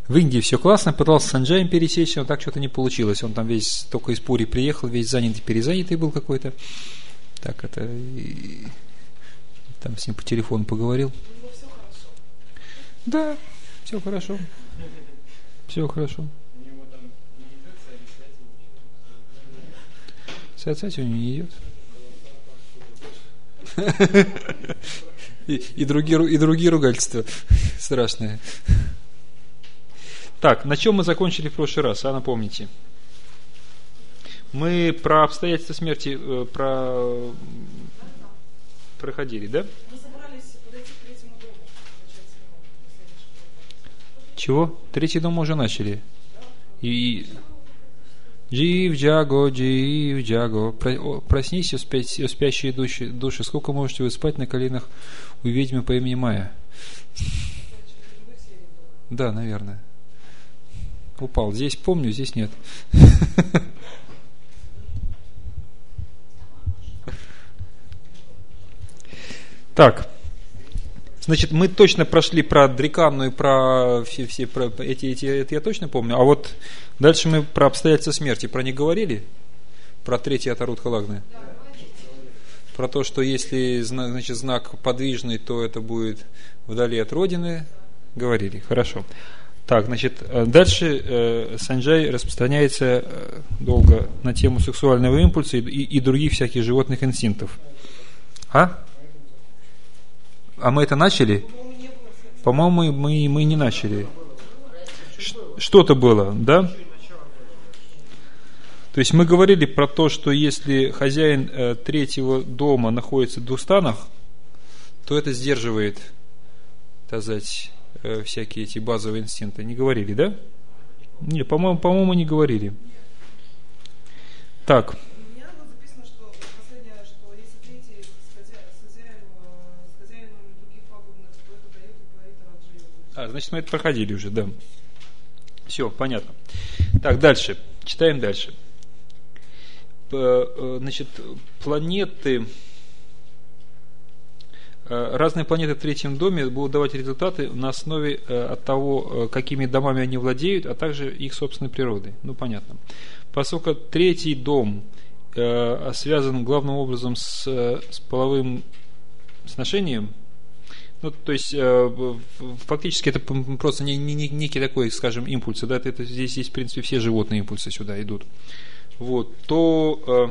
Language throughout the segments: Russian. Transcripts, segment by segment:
В Индии все классно, пытался с Санджаем пересечься, но так что-то не получилось. Он там весь только из Пури приехал, весь занятый, перезанятый был какой-то. Так это... Там с ним по телефону поговорил. Да, все хорошо. Все хорошо. Социация у него не идет. И другие ругательства страшные. Так, на чем мы закончили в прошлый раз, напомните? Мы про обстоятельства смерти проходили, да? Мы собрались подойти к третьему дому. Чего? Третий дом мы уже начали. И Джив Джаго, проснись, спящие души. Сколько можете вы спать на коленах у ведьмы по имени Майя? Да, наверное. Упал. Здесь помню, здесь нет. Так. Значит, мы точно прошли про Дриканну и про все про эти я точно помню. А вот дальше мы про обстоятельства смерти про них говорили? Про третий Атарут Халагны? Про то, что если, значит, знак подвижный, то это будет вдали от Родины. Говорили. Хорошо. Так, значит, дальше Санджай распространяется долго на тему сексуального импульса и других всяких животных инстинктов. А мы это начали? По-моему, мы не начали. Что-то было, да? То есть мы говорили про то, что если хозяин третьего дома находится в двух станах, то это сдерживает, так сказать, всякие эти базовые инстинкты. Не говорили, да? Не, по-моему, не говорили. Так. У меня вот записано, что последнее, что если третий с хозяином других пагубных, то это дает и говорит о Раджа-йогу. Значит, мы это проходили уже, да. Все, понятно. Так, дальше. Читаем дальше. Значит, планеты... Разные планеты в третьем доме будут давать результаты на основе от того, какими домами они владеют, а также их собственной природой. Ну, понятно. Поскольку третий дом связан главным образом с половым сношением, ну, то есть фактически это просто не некий такой, скажем, импульс, да, это здесь, в принципе, все животные импульсы сюда идут. Вот, то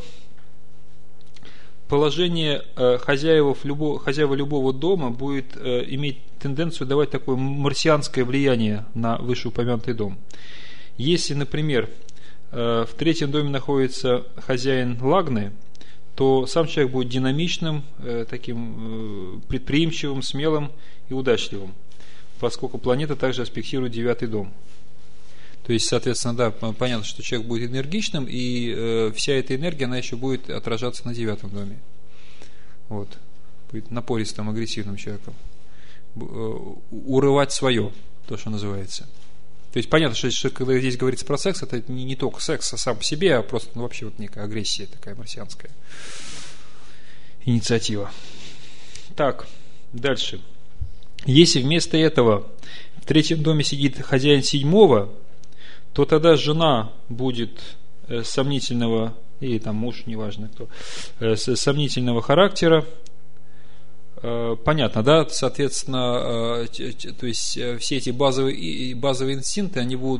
положение хозяев любого дома будет иметь тенденцию давать такое марсианское влияние на вышеупомянутый дом. Если, например, в третьем доме находится хозяин Лагны, то сам человек будет динамичным, таким предприимчивым, смелым и удачливым, поскольку планета также аспектирует девятый дом. То есть, соответственно, да, понятно, что человек будет энергичным, и вся эта энергия, она еще будет отражаться на девятом доме. Вот. Будет напористым, агрессивным человеком. Урывать свое, то, что называется. То есть, понятно, что когда здесь говорится про секс, это не только секс сам по себе, а просто вообще вот некая агрессия такая марсианская инициатива. Так, дальше. Если вместо этого в третьем доме сидит хозяин седьмого, то тогда жена будет сомнительного, или там муж, неважно кто, сомнительного характера. Понятно, да? Соответственно, то есть все эти базовые инстинкты, они будут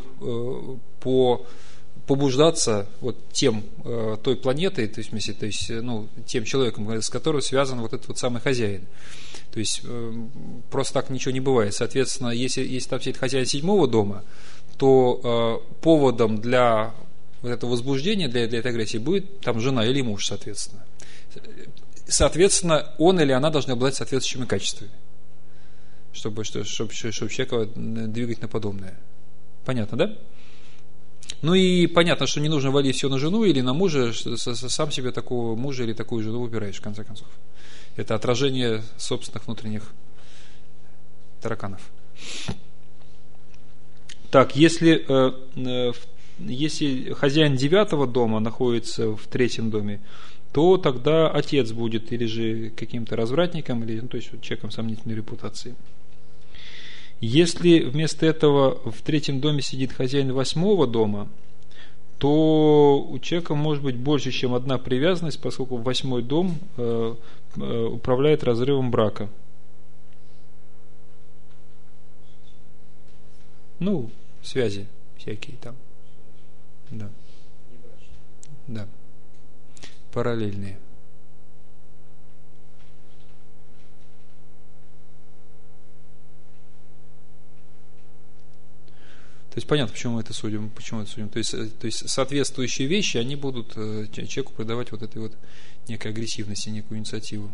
побуждаться вот той планетой, то есть тем человеком, с которым связан вот этот вот самый хозяин. То есть просто так ничего не бывает. Соответственно, если там сидит хозяин седьмого дома, то поводом для вот этого возбуждения, для этой агрессии будет там жена или муж, соответственно. Соответственно, он или она должны обладать соответствующими качествами, чтобы человека двигать на подобное. Понятно, да? Ну и понятно, что не нужно валить все на жену или на мужа, сам себе такого мужа или такую жену выбираешь, в конце концов. Это отражение собственных внутренних тараканов. Так, если хозяин девятого дома находится в третьем доме, то тогда отец будет или же каким-то развратником, или, то есть человеком сомнительной репутации. Если вместо этого в третьем доме сидит хозяин восьмого дома, то у человека может быть больше, чем одна привязанность, поскольку восьмой дом управляет разрывом брака. Ну, связи всякие там. Да. Да. Параллельные. То есть понятно, почему мы это судим. То есть соответствующие вещи, они будут человеку придавать вот этой вот некой агрессивности, некую инициативу.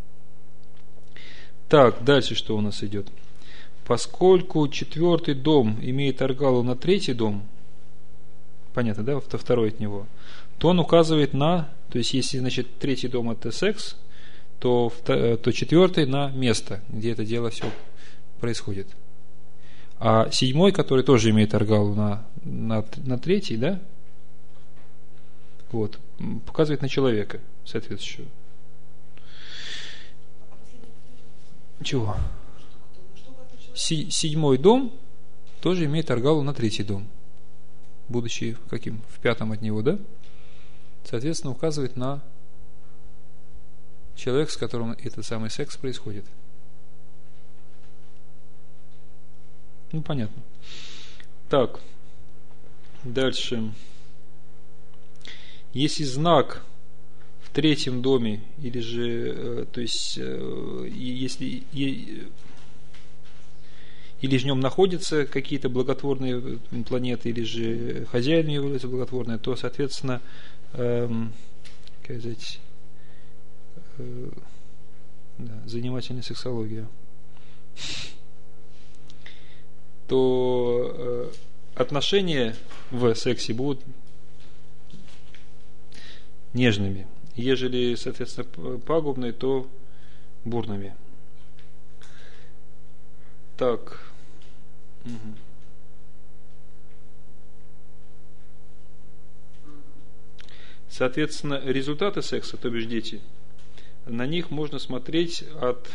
Так, дальше что у нас идет? Поскольку четвертый дом имеет аргалу на третий дом, понятно, да, второй от него, то он указывает на, то есть если, значит, третий дом это секс, то четвертый на место, где это дело все происходит. А седьмой, который тоже имеет аргалу на третий, да, вот, показывает на человека соответствующего. Чего? Седьмой дом тоже имеет аргалу на третий дом, будучи каким? В пятом от него, да? Соответственно, указывает на человека, с которым этот самый секс происходит. Ну, понятно. Так, дальше. Если знак в третьем доме, или же, то есть, если или в нем находятся какие-то благотворные планеты, или же хозяин является благотворной, то, соответственно, как сказать, занимательная сексология, то отношения в сексе будут нежными, ежели, соответственно, пагубные, то бурными. Так. Угу. Соответственно, результаты секса, то бишь дети, на них можно смотреть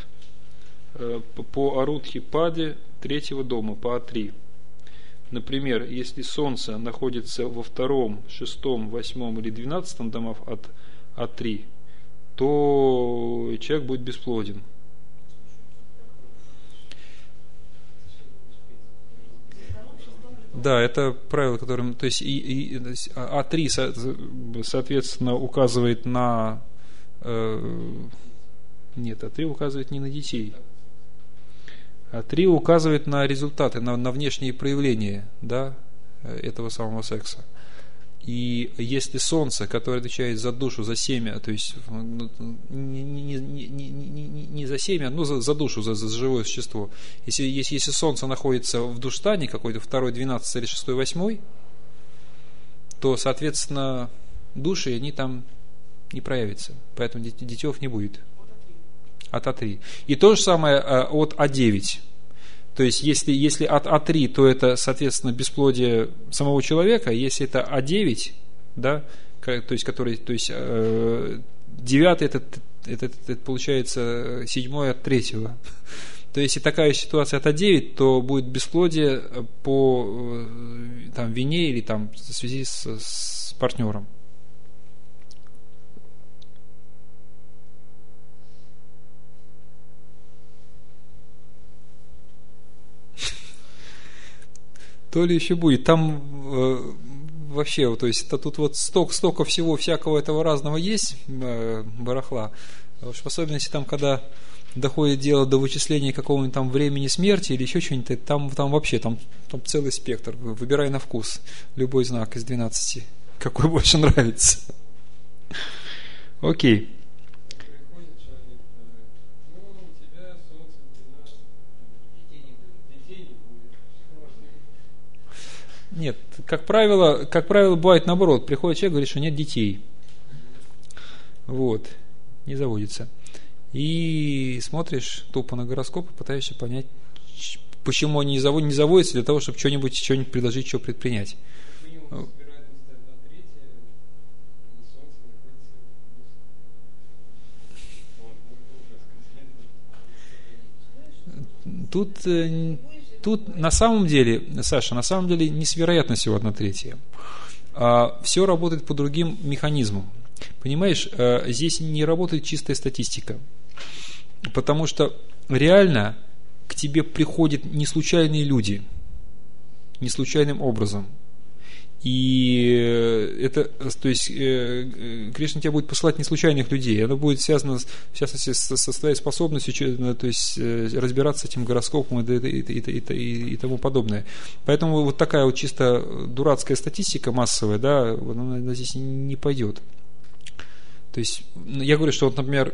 по Арудхи-паде третьего дома, по А3. Например, если Солнце находится во втором, шестом, восьмом или 12 домах от А3, то человек будет бесплоден. Да, это правило, которым, то есть А3, соответственно, указывает на нет, А3 указывает не на детей. А3 указывает на результаты, на внешние проявления, да, этого самого секса. И если Солнце, которое отвечает за душу, за семя, то есть не за семя, но за душу, за живое существо. Если Солнце находится в душтане какой-то, 2, 12 или 6, 8, то, соответственно, души, они там не проявятся. Поэтому детев не будет. От А3. И то же самое от А9. То есть, если от А3, то это, соответственно, бесплодие самого человека. Если это А9, да, то есть, который, то есть, 9 это получается 7 от 3. То есть, если такая ситуация от А9, то будет бесплодие по там, вине или там, в связи с партнером. То ли еще будет. Там вообще, то есть, тут вот столько всего всякого этого разного есть, барахла. Уж в особенности там, когда доходит дело до вычисления какого-нибудь там времени смерти или еще что-нибудь, там вообще там целый спектр. Выбирай на вкус любой знак из 12, какой больше нравится. Окей. Нет, как правило, бывает наоборот. Приходит человек, говорит, что нет детей. Вот, не заводится. И смотришь тупо на гороскоп и пытаешься понять, почему они не заводятся, для того, чтобы что-нибудь предложить, что предпринять. Тут Тут на самом деле, Саша, на самом деле не с вероятностью 1/3. Все работает по другим механизмам. Понимаешь, здесь не работает чистая статистика. Потому что реально к тебе приходят не случайные люди, не случайным образом. И это, то есть, Кришна тебя будет посылать не случайных людей. Это будет связано, в частности, со своей способностью, то есть, разбираться с этим гороскопом и тому подобное. Поэтому вот такая вот чисто дурацкая статистика массовая, да, она здесь не пойдет. То есть, я говорю, что вот, например,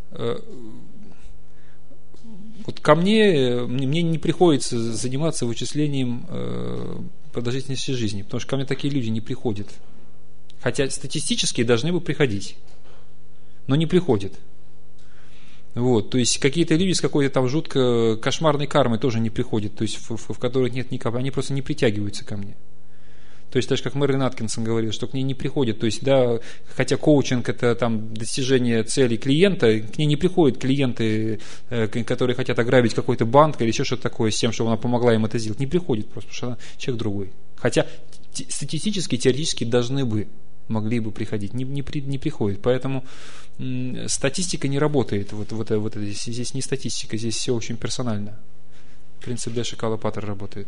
вот ко мне не приходится заниматься вычислением продолжительности жизни, потому что ко мне такие люди не приходят. Хотя статистически должны бы приходить, но не приходят. Вот, то есть какие-то люди с какой-то там жутко кошмарной кармой тоже не приходят, то есть в которых нет никакого, они просто не притягиваются ко мне. То есть даже как Мэрилин Аткинсон говорил, что к ней не приходят, то есть, да, хотя коучинг это там достижение цели клиента, к ней не приходят клиенты, которые хотят ограбить какой-то банк или еще что-то такое с тем, чтобы она помогла им это сделать. Не приходит просто, потому что она человек другой. Хотя статистически, теоретически могли бы приходить, не приходит. Поэтому статистика не работает. Здесь не статистика, здесь все очень персонально. Принцип Дэша Калапатра работает.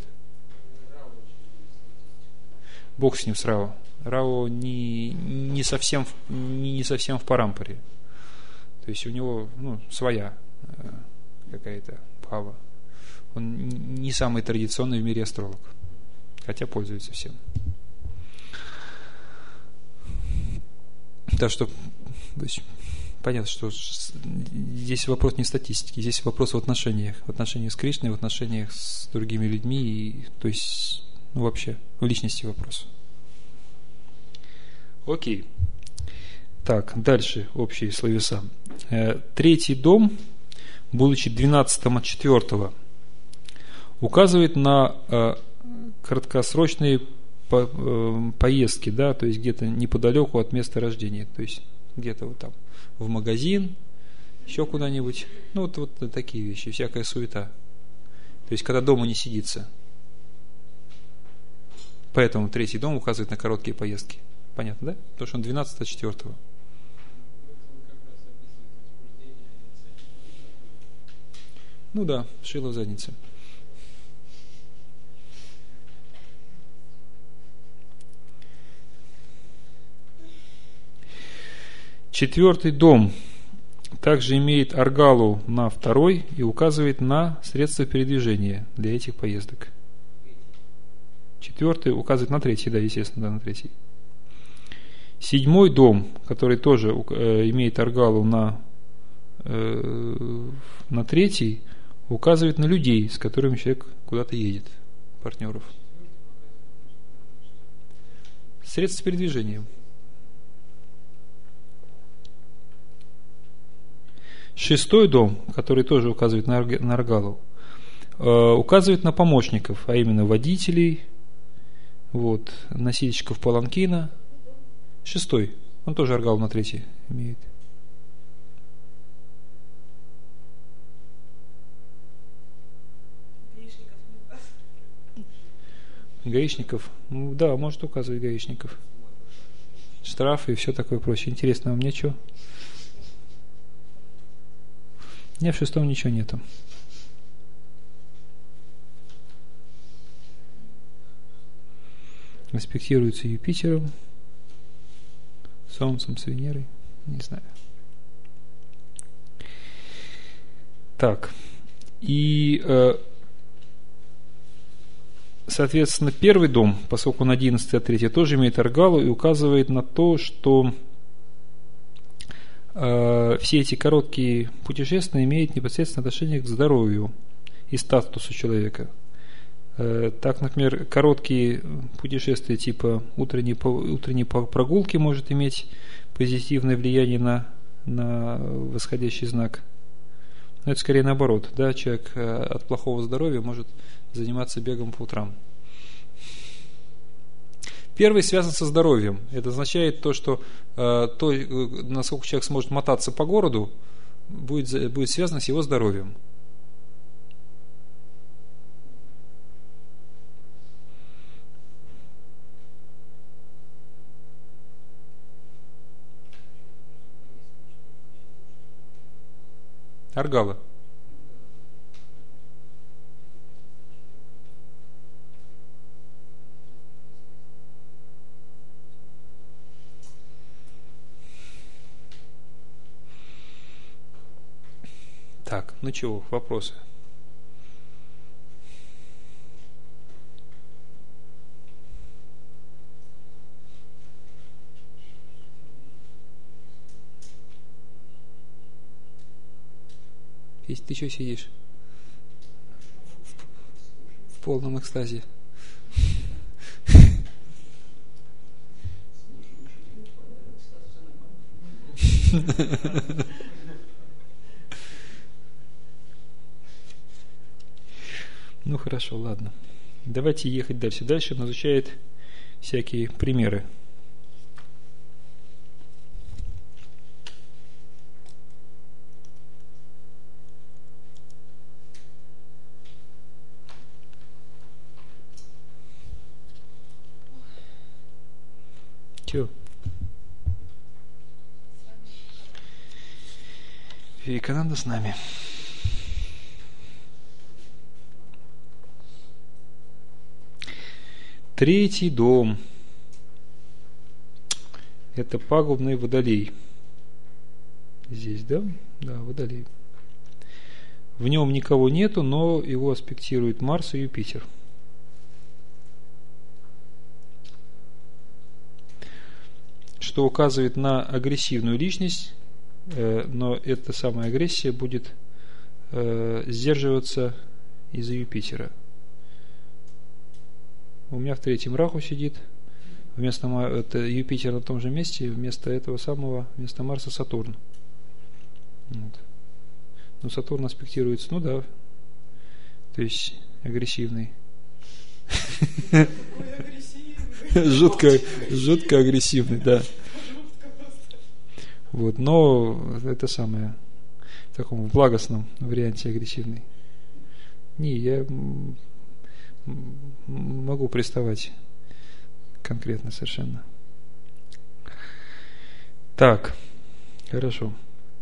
Бог с ним, с Рао. Рао не совсем в парампаре. То есть у него своя какая-то пава. Он не самый традиционный в мире астролог. Хотя пользуется всем. Так что, то есть, понятно, что здесь вопрос не в статистике, здесь вопрос в отношениях с Кришной, в отношениях с другими людьми, и, то есть, вообще, в личности вопрос. Окей. Так, дальше общие словеса. 3-й дом, будучи 12-м от 4-го, указывает на краткосрочные поездки, да, то есть где-то неподалеку от места рождения, то есть где-то вот там в магазин, еще куда-нибудь, вот такие вещи, всякая суета. То есть когда дома не сидится. Поэтому 3-й дом указывает на короткие поездки. Понятно, да? Потому что он 12 от 4-го. Ну да, шило в заднице. Четвертый дом также имеет аргалу на 2-й и указывает на средства передвижения для этих поездок. 4-й указывает на 3-й, да, естественно, да, на 3-й. 7-й дом, который тоже имеет аргалу на 3-й, указывает на людей, с которыми человек куда-то едет, партнеров. Средства передвижения. 6-й дом, который тоже указывает на аргалу, указывает на помощников, а именно водителей, носильщиков паланкина. 6-й, он тоже аргалу на 3-й имеет. Гаишников? Да, может указывать гаишников. Штрафы и все такое прочее. Интересно, а мне что? У меня в 6-м ничего нету. Аспектируется Юпитером, Солнцем, с Венерой. Не знаю. Так. И, соответственно, 1-й дом, поскольку он 11 от 3, тоже имеет аргалу и указывает на то, что все эти короткие путешествия имеют непосредственное отношение к здоровью и статусу человека. Так, например, короткие путешествия типа утренней прогулки может иметь позитивное влияние на восходящий знак. Но это скорее наоборот. Да? Человек от плохого здоровья может заниматься бегом по утрам. 1-й связан со здоровьем. Это означает то, что насколько человек сможет мотаться по городу, будет связано с его здоровьем. Аргала. Так, ну чего, вопросы? Если ты что сидишь? В полном экстазе. Ну хорошо, ладно. Давайте ехать дальше. Дальше он изучает всякие примеры. Чего? Вивекананда с нами. Третий дом. Это пагубный водолей. Здесь, да? Да, водолей. В нем никого нету, но его аспектируют Марс и Юпитер. Что указывает на агрессивную личность, но эта самая агрессия будет сдерживаться из-за Юпитера. У меня в третьем раху сидит, вместо это Юпитер на том же месте, вместо этого самого, вместо Марса Сатурн. Вот. Но Сатурн аспектируется, ну да, то есть агрессивный. Жутко агрессивный, да. Вот, но это самое, в таком благостном варианте агрессивный. Не, я могу приставать конкретно совершенно. Так, хорошо.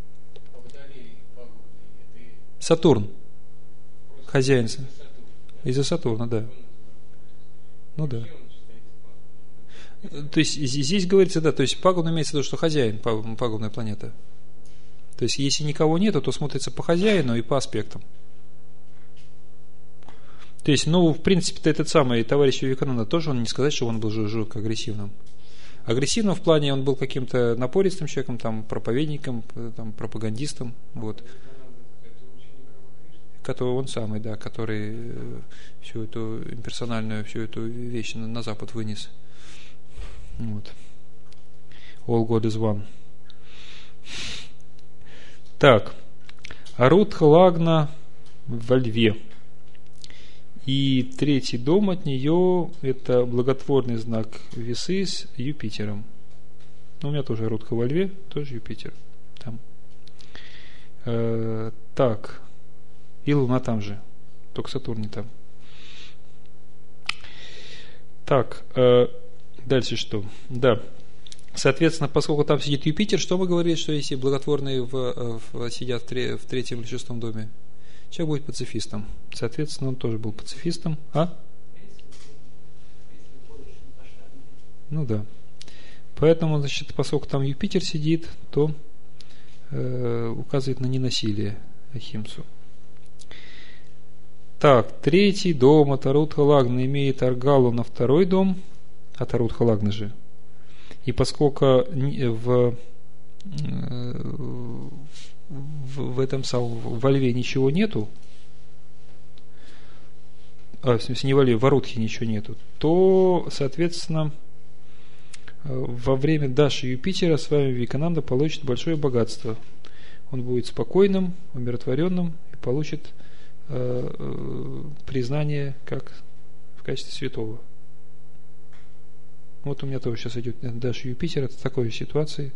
Сатурн. Хозяин. Из-за Сатурна, да. Ну да. То есть здесь говорится, да, то есть пагубно имеется в виду, что хозяин пагубная планета. То есть если никого нету, то смотрится по хозяину и по аспектам. То есть, ну, в принципе-то этот самый товарищ Вивекананда тоже, он не сказать, что он был жутко агрессивным. Агрессивным в плане он был каким-то напористым человеком, там, проповедником, там, пропагандистом, вот. Который он самый, да, который всю эту имперсональную, всю эту вещь на Запад вынес. Вот. All God is one. Так. Арудха Лагна во Льве. И третий дом от нее это благотворный знак Весы с Юпитером. Ну, у меня тоже Арудха во Льве, тоже Юпитер. Там. Так. И Луна там же. Только Сатурн не там. Так. Дальше что? Да. Соответственно, поскольку там сидит Юпитер, что мы говорили, что если благотворные сидят в третьем или шестом доме? Человек будет пацифистом. Соответственно, он тоже был пацифистом. А? Ну да. Поэтому, значит, поскольку там Юпитер сидит, то указывает на ненасилие Ахимсу. Так, третий дом от Арудха Лагна имеет Аргалу на второй дом, от Арудха Лагна же. И поскольку в этом самом во Льве ничего нету, в смысле не во Льве, в Арудхе ничего нету, то, соответственно, во время Даши Юпитера с вами Вивекананда получит большое богатство. Он будет спокойным, умиротворенным и получит признание как в качестве святого. Вот у меня тоже сейчас идет Даша Юпитер, это такой ситуации.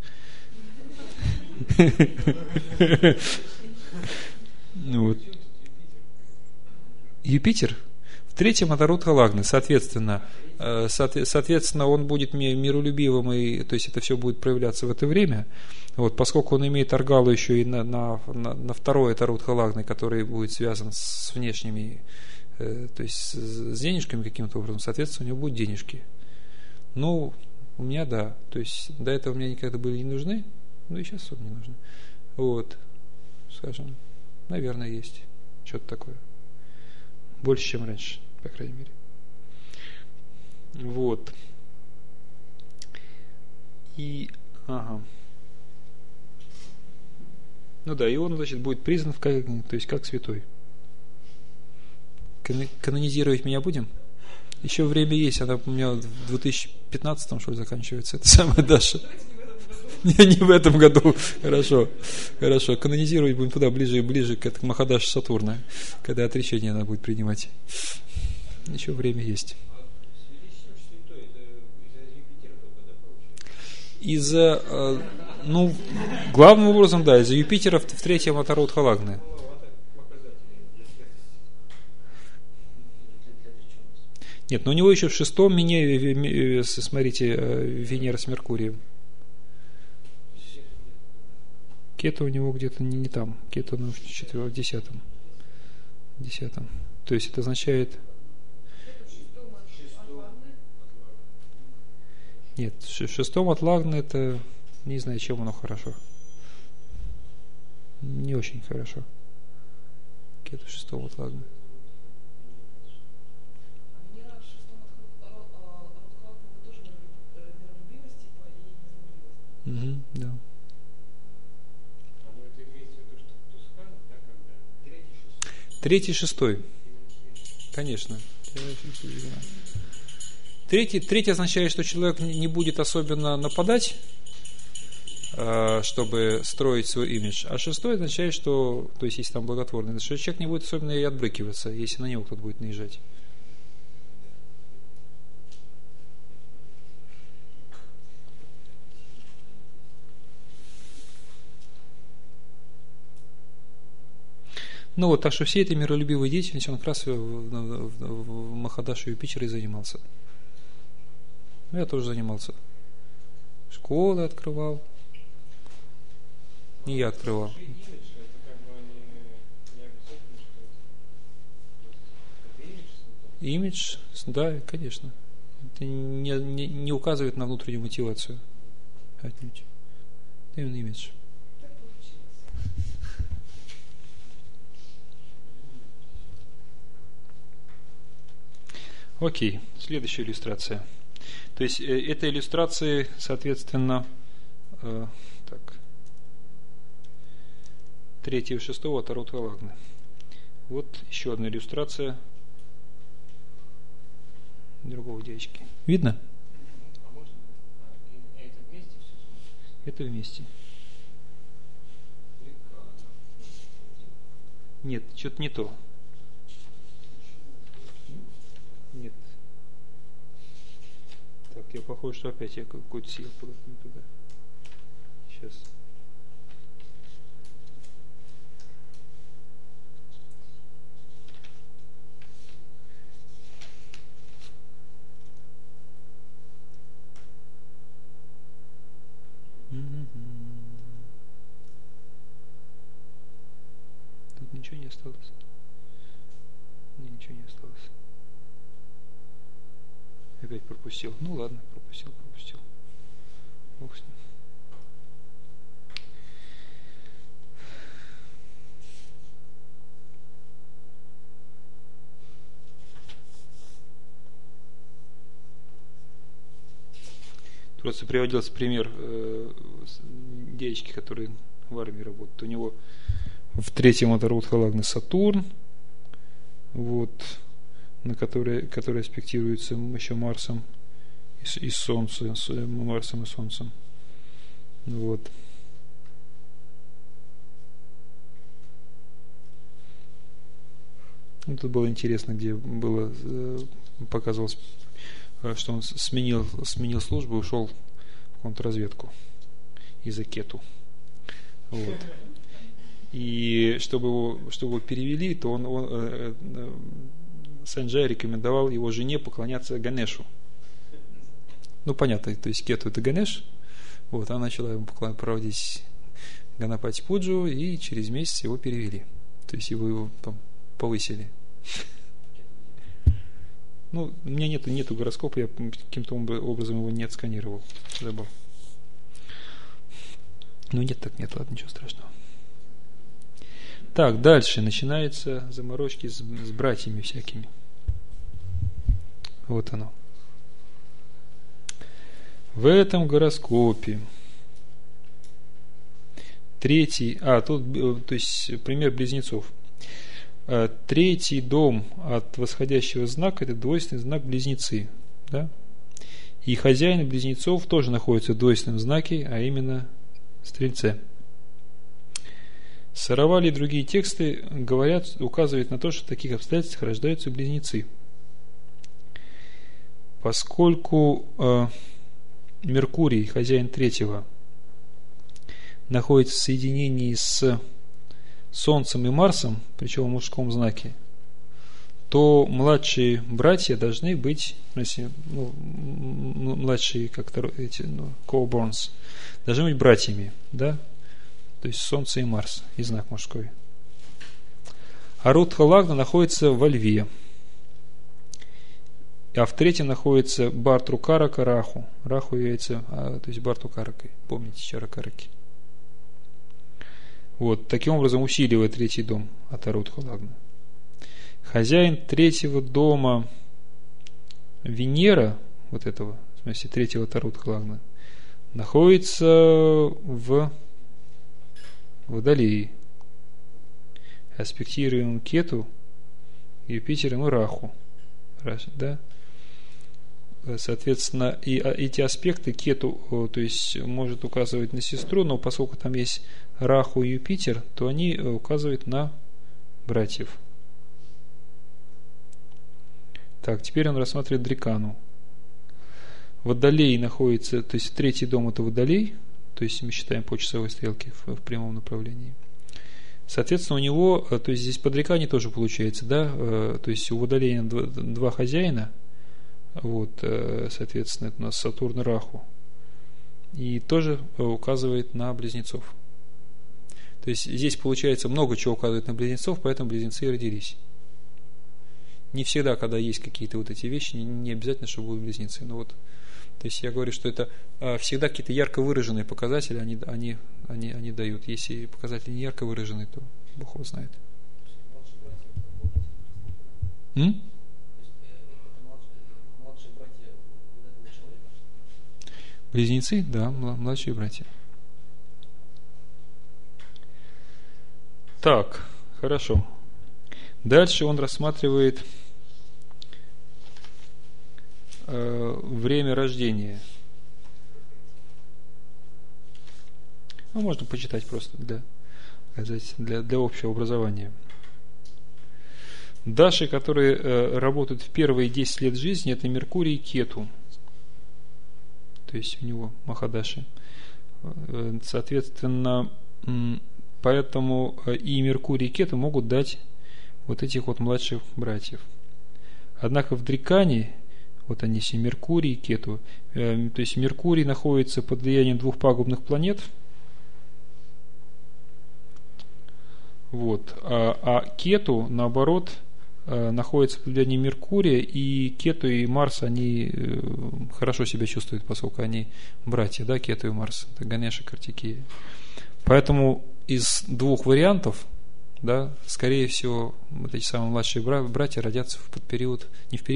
Вот. Юпитер В третьем это Рут Халагны, соответственно, он будет миролюбивым, и, то есть это все будет проявляться в это время. Вот, поскольку он имеет аргалу еще и на второй это Рут Халагны, который будет связан с внешними, то есть с денежками каким-то образом, соответственно, у него будут денежки. Ну, у меня да, то есть до этого мне никогда были не нужны, ну и сейчас особо не нужны. Вот, скажем, наверное, есть что-то такое. Больше, чем раньше, по крайней мере. Вот. И, ну да, и он, значит, будет признан, то есть как святой. Канонизировать меня будем? Еще время есть, она у меня в 2015 что ли заканчивается, это самое Даша. Не в этом году. Хорошо. Канонизировать будем туда, ближе и ближе к Махадаше Сатурна, когда отречение она будет принимать. Еще время есть. Главным образом, да, из-за Юпитера в третьем это Рут Халагны. Нет, но у него еще в шестом смотрите, Венера с Меркурием. Кета у него где-то не там. Кета в 10-м. То есть это означает... Нет, в шестом от Лагны это... Не знаю, чем оно хорошо. Не очень хорошо. Кета в шестом от Лагны. Да. Третий, шестой. Конечно. Третий означает, что человек не будет особенно нападать, чтобы строить свой имидж. А шестой означает, что, то есть, если там благотворный, что человек не будет особенно и отбрыкиваться, если на него кто-то будет наезжать. Ну вот, так что все этой миролюбивой деятельностью он как раз в Махадаше Юпитера и занимался. Я тоже занимался. Школы открывал. Не я открывал. Имидж, да, конечно. Это не указывает на внутреннюю мотивацию. Отнюдь. Это именно имидж. Окей, следующая иллюстрация. То есть это иллюстрации, соответственно, третьего и шестого от Рут Халагны. Вот еще одна иллюстрация другого дядечки. Видно? Это вместе. Нет, что-то не то. Нет. Так, я похож, что опять я какой-то съел куда-то не туда. Сейчас. Тут ничего не осталось. Ничего не осталось. Опять пропустил. Ну ладно, пропустил. Бог с ним. Просто приводился пример девочки, который в армии работает. У него в третьем это Рут Халагны Сатурн, вот, на который аспектируется еще Марсом и Солнцем, Марсом и Солнцем. Вот. Ну, тут было интересно, где было показывалось, что он сменил службу и ушел в контрразведку из-за Кету. Вот. И чтобы его перевели, то он Санджай рекомендовал его жене поклоняться Ганешу. Ну, понятно, то есть Кету это Ганеш. Вот, она начала ему проводить Ганапати Пуджу, и через месяц его перевели. То есть его там повысили. Ну, у меня нету гороскопа, я каким-то образом его не отсканировал. Забыл. Ну, нет, так нет, ладно, ничего страшного. Так, дальше начинаются заморочки с братьями всякими. Вот оно. В этом гороскопе третий, тут, то есть пример близнецов. Третий дом от восходящего знака – это двойственный знак Близнецы, да? И хозяин близнецов тоже находится в двойственном знаке, а именно Стрельце. Саравали и другие тексты указывают на то, что в таких обстоятельствах рождаются близнецы. Поскольку Меркурий, хозяин третьего, находится в соединении с Солнцем и Марсом, причем в мужском знаке, то младшие братья должны быть, младшие, как эти, co-borns, должны быть братьями, да? То есть Солнце и Марс, и знак мужской. А Рудха Лагна находится во Льве. А в третьем находится Бартрукарака Раху. Раху является, то есть Бартрукаракой. Помните, Чаракараки. Вот, таким образом усиливает третий дом от Рудха Лагна. Хозяин третьего дома Венера, вот этого, в смысле третьего Тарудха Лагна, находится в Водолее. Аспектируем Кету, Юпитером и Раху. Да? Соответственно, и эти аспекты Кету, то есть, может указывать на сестру, но поскольку там есть Раху и Юпитер, то они указывают на братьев. Так, теперь он рассматривает Дрикану. Водолей находится, то есть третий дом это Водолей, то есть мы считаем по часовой стрелке в прямом направлении. Соответственно, у него, то есть здесь по Дрикане тоже получается, да, то есть у Водолея два хозяина, вот, соответственно, это у нас Сатурн и Раху, и тоже указывает на близнецов. То есть здесь получается много чего указывает на близнецов, поэтому близнецы и родились. Не всегда, когда есть какие-то вот эти вещи, не обязательно, что будут близнецы. Но вот, то есть я говорю, что это всегда какие-то ярко выраженные показатели, они дают. Если показатели не ярко выраженные, то Бог его знает. Близнецы, да, младшие братья. Так, хорошо. Дальше он рассматривает время рождения. Ну, можно почитать просто для общего образования. Даши, которые работают в первые 10 лет жизни, это Меркурий и Кету. То есть у него Махадаши. Соответственно, поэтому и Меркурий и Кету могут дать вот этих вот младших братьев. Однако в Дрикане, вот они все, Меркурий и Кету, то есть Меркурий находится под влиянием двух пагубных планет, вот, а Кету, наоборот, находится под влиянием Меркурия, и Кету и Марс, они хорошо себя чувствуют, поскольку они братья, да, Кету и Марс, это Ганеша, Картикея. Поэтому из двух вариантов, да, скорее всего, вот эти самые младшие братья родятся в период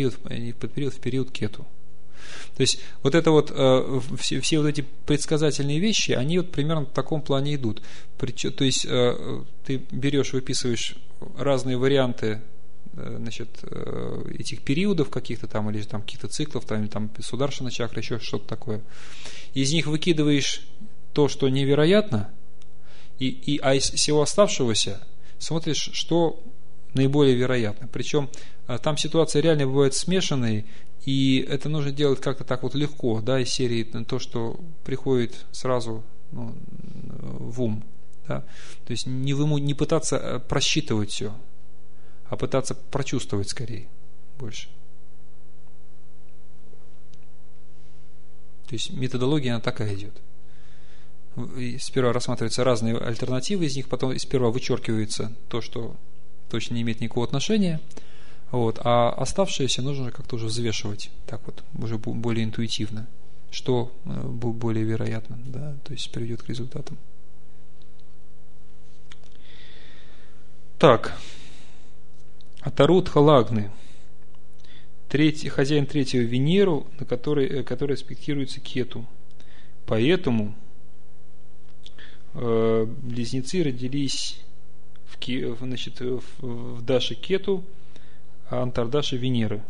Кету. То есть вот это вот все вот эти предсказательные вещи, они вот примерно в таком плане идут. То есть ты берешь, выписываешь разные варианты, значит, этих периодов каких-то там, или там каких-то циклов, там, или там Сударшана чакра, еще что-то такое. Из них выкидываешь то, что невероятно, а из всего оставшегося смотришь, что наиболее вероятно. Причем там ситуации реально бывают смешанные, и это нужно делать как-то так вот легко, да, из серии то, что приходит сразу в ум. Да? То есть не пытаться просчитывать все, а пытаться прочувствовать скорее. больше. То есть методология, она такая идет. Сперва рассматриваются разные альтернативы из них, потом сперва вычеркивается то, что точно не имеет никакого отношения, вот, а оставшееся нужно как-то уже взвешивать, так вот, уже более интуитивно, что более вероятно, да, то есть приведет к результатам. Так, Атарут Халагны, хозяин третьего Венеру, на который аспектируется Кету. Поэтому близнецы родились в Даше Кету, а Антардаше Венеры.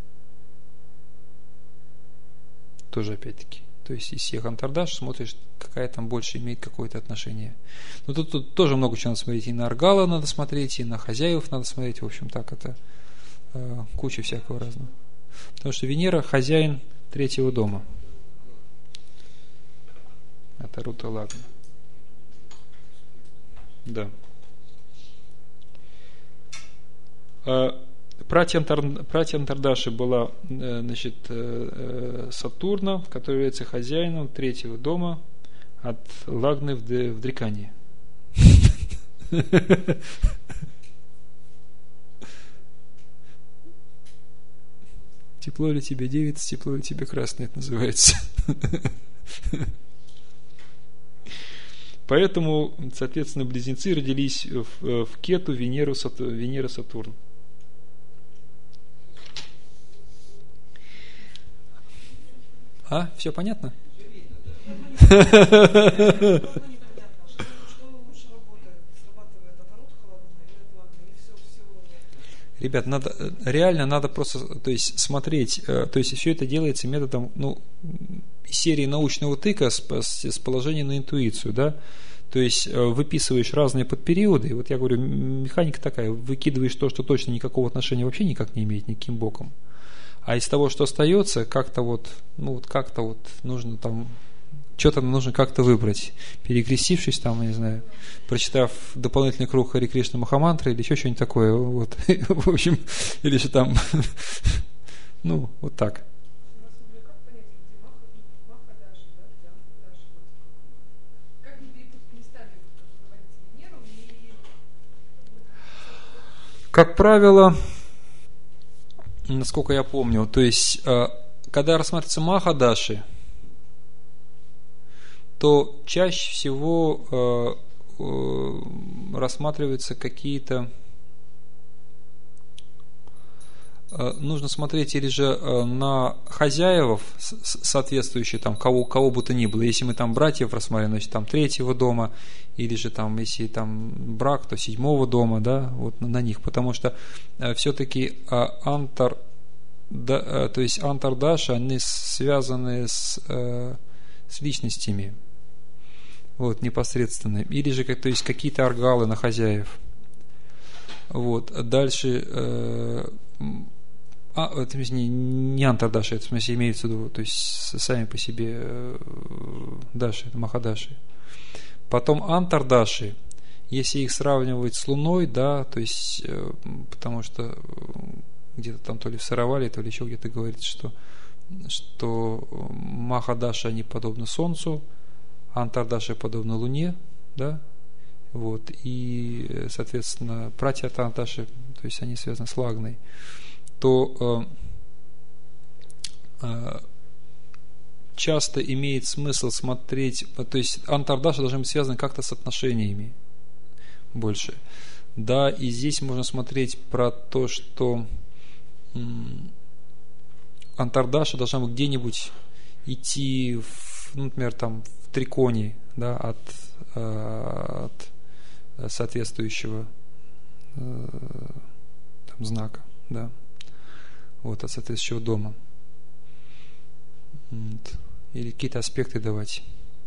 Тоже опять-таки. То есть из всех Антардаш смотришь, какая там больше имеет какое-то отношение. Но тут тоже много чего надо смотреть. И на Аргала надо смотреть, и на хозяев надо смотреть. В общем, так это куча всякого разного. Потому что Венера хозяин третьего дома. Это Рута Лагна. Да. Пратья Антардаши была, значит, Сатурна, который является хозяином третьего дома от Лагны в Дрикании. Тепло ли тебе, девица, тепло ли тебе, красное, это называется. Поэтому, соответственно, близнецы родились в Кету, Венера, Сатурн. А? Все понятно? Ребят, надо просто, то есть, смотреть, то есть, все это делается методом, серии научного тыка с положения на интуицию, да, то есть, выписываешь разные подпериоды, и вот я говорю, механика такая, выкидываешь то, что точно никакого отношения вообще никак не имеет никаким боком, а из того, что остается, как-то нужно там, что-то нужно как-то выбрать, перекрестившись там, не знаю, прочитав дополнительный круг Хари Кришна Махамантры или еще что-нибудь такое, вот, в общем, или же там, вот так. Как правило, насколько я помню, то есть, когда рассматривается Махадаши, то чаще всего рассматриваются какие-то, нужно смотреть или же на хозяев, соответствующие там, кого бы то ни было. Если мы там братьев рассматриваем, значит там третьего дома, или же там, если там брак, то седьмого дома, да, вот на них. Потому что все-таки то есть Антардаши, они связаны с личностями, вот, непосредственно. Или же, то есть, какие-то аргалы на хозяев. Вот. Дальше не Антардаши, это в смысле имеется в виду, то есть сами по себе Даши, Махадаши. Потом Антардаши, если их сравнивать с Луной, да, то есть, потому что где-то там то ли в Саравале, то ли еще где-то говорится, что Махадаши, они подобны Солнцу, Антардаши подобны Луне, да, вот, и, соответственно, братья Антардаши, то есть они связаны с Лагной, то часто имеет смысл смотреть, то есть Антардаши должны быть связаны как-то с отношениями больше, да, и здесь можно смотреть про то, что Антардаша должна быть где-нибудь идти, например, там в триконе, да, от соответствующего там, знака, да, вот, от соответствующего дома. Вот. Или какие-то аспекты давать.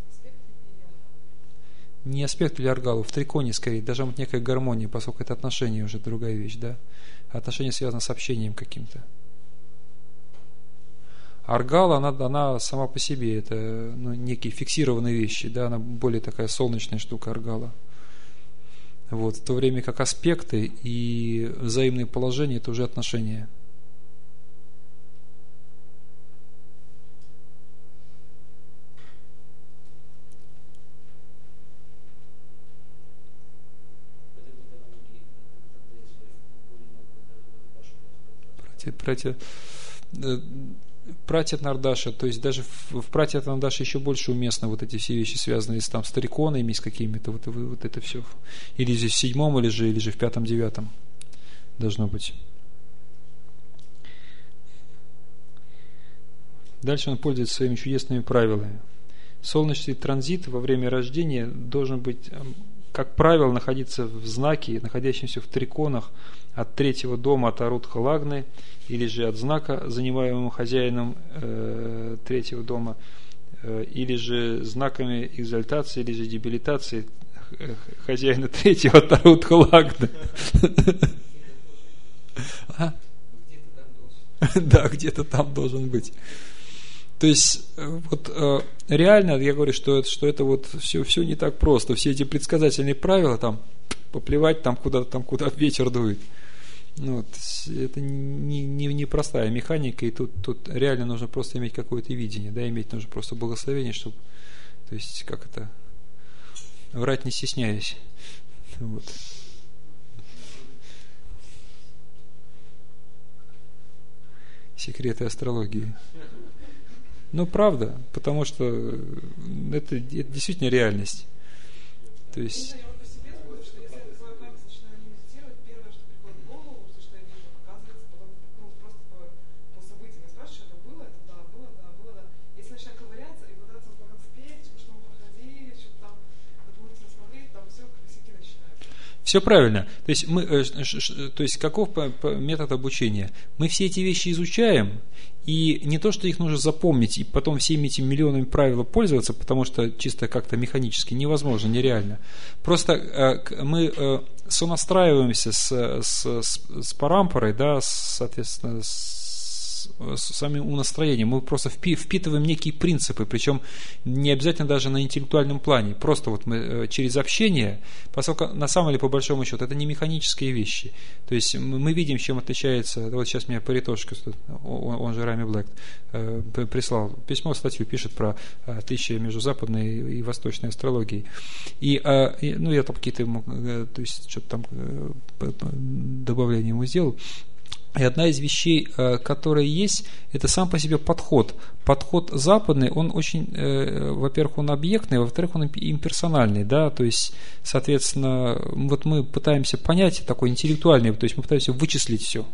Не аспект или аргалу, в триконе скорее, должна быть некая гармония, поскольку это отношение уже другая вещь, да. Отношение связано с общением каким-то. Аргала, она сама по себе, это некие фиксированные вещи, да, она более такая солнечная штука, аргала. Вот, в то время как аспекты и взаимные положения – это уже отношения. Пратья Нардаша, то есть даже в пратьях Нардаша еще больше уместно вот эти все вещи, связанные с тариконами, с какими-то, вот это все. Или же в 7-м, или же в 5-9 должно быть. Дальше он пользуется своими чудесными правилами. Солнечный транзит во время рождения должен быть, как правило, находиться в знаке, находящемся в триконах от 3-го дома, от Арудха Лагны, или же от знака, занимаемого хозяином 3-го дома, или же знаками экзальтации, или же дебилитации хозяина 3-го от Арудха Лагны. Да, где-то там должен быть. То есть, вот реально, я говорю, что это вот все не так просто. Все эти предсказательные правила, там, поплевать там куда ветер дует. Ну, вот, это не простая механика, и тут реально нужно просто иметь какое-то видение, да, иметь нужно просто благословение, чтобы, то есть, как это, врать не стесняясь. Вот. Секреты астрологии. Ну, правда, потому что это действительно реальность. То есть... Все правильно. То есть каков метод обучения? Мы все эти вещи изучаем, и не то, что их нужно запомнить и потом всеми этими миллионами правил пользоваться, потому что чисто как-то механически невозможно, нереально. Просто мы сонастраиваемся с парампорой, да, соответственно, с самим умонастроением. Мы просто впитываем некие принципы, причем не обязательно даже на интеллектуальном плане. Просто вот мы через общение, поскольку на самом деле, по большому счету, это не механические вещи. То есть мы видим, чем отличается. Вот сейчас меня Паритошка, он же Рами Блэк, прислал письмо, статью пишет про отличия между западной и восточной астрологией. И ну, я там какие-то, то есть что-то там добавления ему сделал. И одна из вещей, которая есть, это сам по себе подход. Подход западный, он очень, во-первых, он объектный, во-вторых, он имперсональный, да, то есть, соответственно, вот мы пытаемся понять такой интеллектуальный, то есть мы пытаемся вычислить все.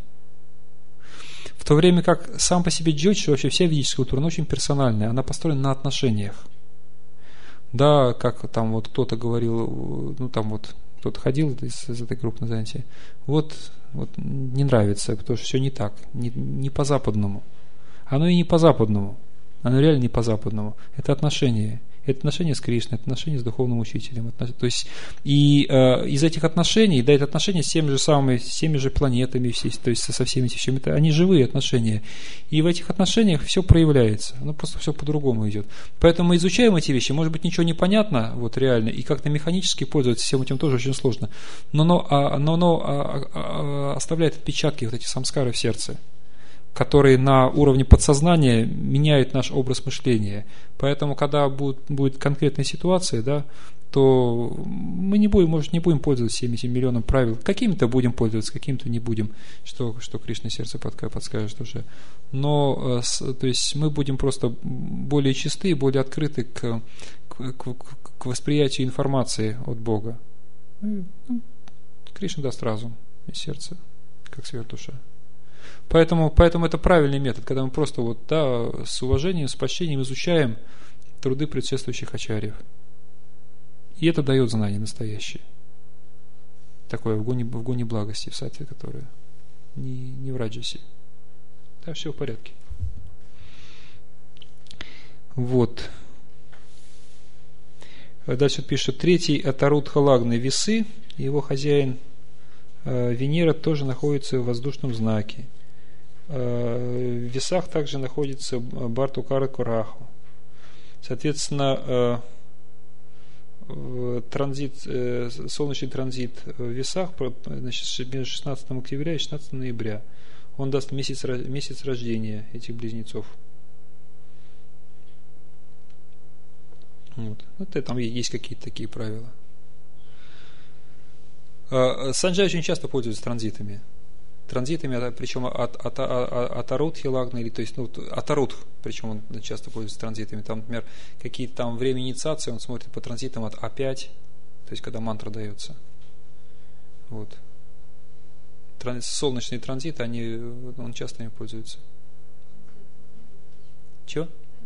В то время как сам по себе джойчи, вообще вся ведическая культура, она очень персональная, она построена на отношениях. Да, как там вот кто-то говорил, ну там вот кто-то ходил из этой группы на занятия, вот не нравится, потому что все не так, не по-западному. Оно и не по-западному, оно реально не по-западному. Это отношения. Это отношения с Кришной, это отношения с духовным учителем. То есть, и из этих отношений, да, это отношения с теми же планетами, то есть со всеми этими, это, они живые отношения. И в этих отношениях все проявляется. Оно просто все по-другому идет. Поэтому мы изучаем эти вещи, может быть, ничего не понятно, вот реально, и как-то механически пользоваться всем этим тоже очень сложно. Но оставляет отпечатки, вот эти самскары в сердце, которые на уровне подсознания меняют наш образ мышления. Поэтому, когда будет конкретная ситуация, да, то мы не будем пользоваться всеми этими миллионами правил. Какими-то будем пользоваться, какими-то не будем, что Кришна сердце подскажет уже. Но то есть мы будем просто более чисты, более открыты к восприятию информации от Бога. Кришна даст разум и сердце, как сверхдуша. Поэтому это правильный метод, когда мы просто вот, да, с уважением, с почтением изучаем труды предшествующих ачарьев. И это дает знание настоящее. Такое в гуне благости, в сатве, которое не в раджасе. Да, все в порядке. Вот. Дальше пишет: 3-й от Арудха Лагны весы, его хозяин Венера тоже находится в воздушном знаке. В весах также находится Бартукара Кураху. Соответственно, солнечный транзит в весах, значит, между 16 октября и 16 ноября. Он даст месяц рождения этих близнецов. Вот. Это там есть какие-то такие правила. Санджай очень часто пользуется транзитами. транзитами, причем от Арутхи Лагна, или, то есть, от Арутх, причем он часто пользуется транзитами. Там, например, какие-то там время инициации, он смотрит по транзитам от А5, то есть, когда мантра дается. Вот. Солнечные транзиты, он часто ими пользуется. Чего?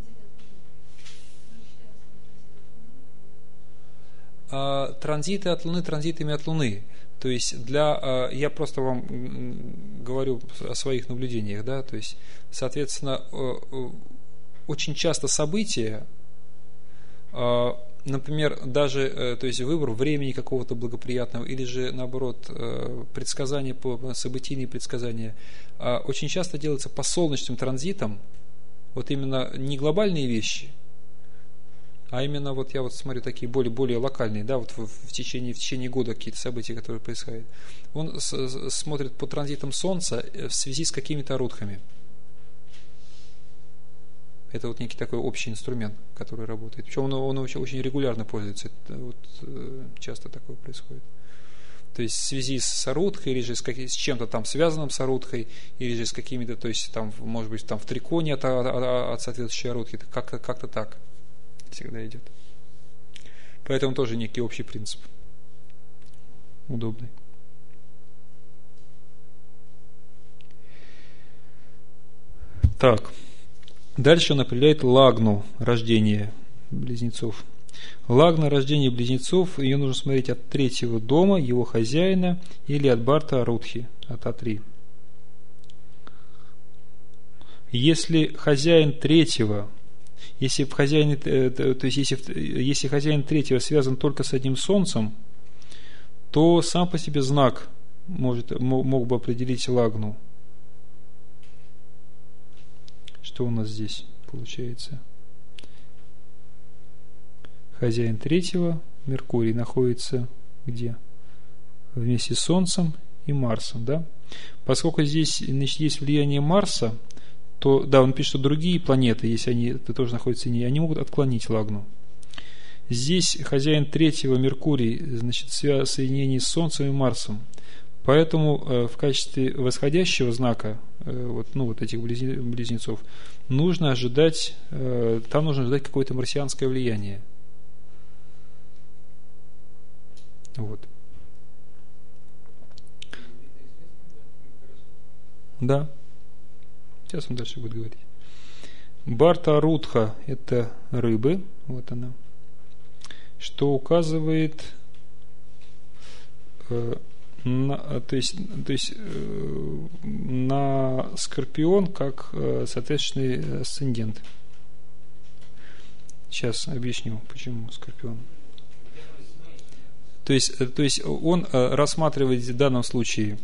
Транзиты от Луны транзитами от Луны. То есть я просто вам говорю о своих наблюдениях, да, то есть, соответственно, очень часто события, например, даже, то есть, выбор времени какого-то благоприятного, или же, наоборот, предсказания, событийные предсказания, очень часто делаются по солнечным транзитам, вот именно не глобальные вещи, а именно вот я вот смотрю такие более локальные, да, вот в течение года какие-то события, которые происходят. Он смотрит по транзитам Солнца в связи с какими-то арутхами. Это вот некий такой общий инструмент, который работает. Причем он очень регулярно пользуется. Это вот часто такое происходит. То есть в связи с арутхой, или же с чем-то там связанным с арутхой, или же с какими-то, то есть там, может быть, там в триконе от соответствующей арутхи, как-то так всегда идет. Поэтому тоже некий общий принцип. Удобный. Так. Дальше он определяет лагну рождения близнецов. Лагна рождения близнецов, ее нужно смотреть от третьего дома, его хозяина, или от Барта Арутхи, от А3. Если хозяин третьего, если хозяин третьего связан только с одним солнцем, то сам по себе знак мог бы определить лагну. Что у нас здесь получается? Хозяин третьего, Меркурий, находится где? Вместе с Солнцем и Марсом, да? Поскольку здесь, значит, есть влияние Марса, то, да, он пишет, что другие планеты, если они тоже находятся в ней, они могут отклонить лагну. Здесь хозяин третьего, Меркурий, значит, в соединении с Солнцем и Марсом. Поэтому в качестве восходящего знака вот этих близнецов нужно ожидать какое-то марсианское влияние. Вот. Да. Сейчас он дальше будет говорить. Барта Арутха – это рыбы, вот она, что указывает на Скорпион как соответственный асцендент. Сейчас объясню, почему Скорпион. То есть он рассматривает в данном случае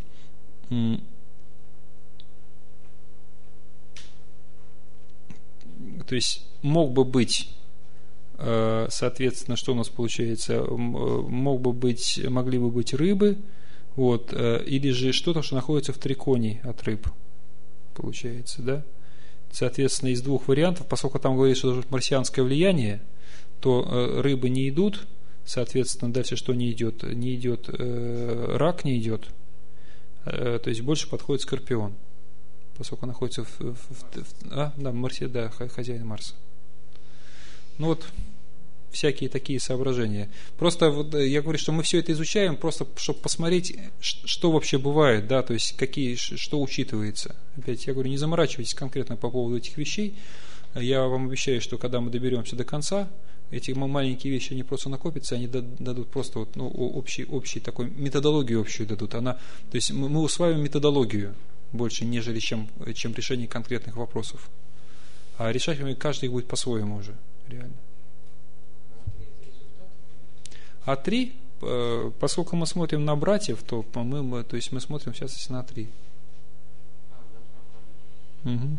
то есть мог бы быть, соответственно, что у нас получается, могли бы быть рыбы, вот, или же что-то, что находится в триконе от рыб, получается, да? Соответственно, из двух вариантов, поскольку там говорится, что тут марсианское влияние, то рыбы не идут, соответственно, дальше что не идет? Не идет рак, не идет, то есть больше подходит Скорпион, поскольку находится хозяин Марса. Ну вот, всякие такие соображения. Просто вот я говорю, что мы все это изучаем, просто чтобы посмотреть, что вообще бывает, да, то есть что учитывается. Опять я говорю, не заморачивайтесь конкретно по поводу этих вещей. Я вам обещаю, что когда мы доберемся до конца, эти маленькие вещи, они просто накопятся, они дадут просто общий такой, методологию общую дадут. То есть мы усваиваем методологию больше, нежели чем решение конкретных вопросов. А решать каждый будет по-своему уже, реально. А 3, поскольку мы смотрим на братьев, то мы смотрим сейчас на 3. Угу.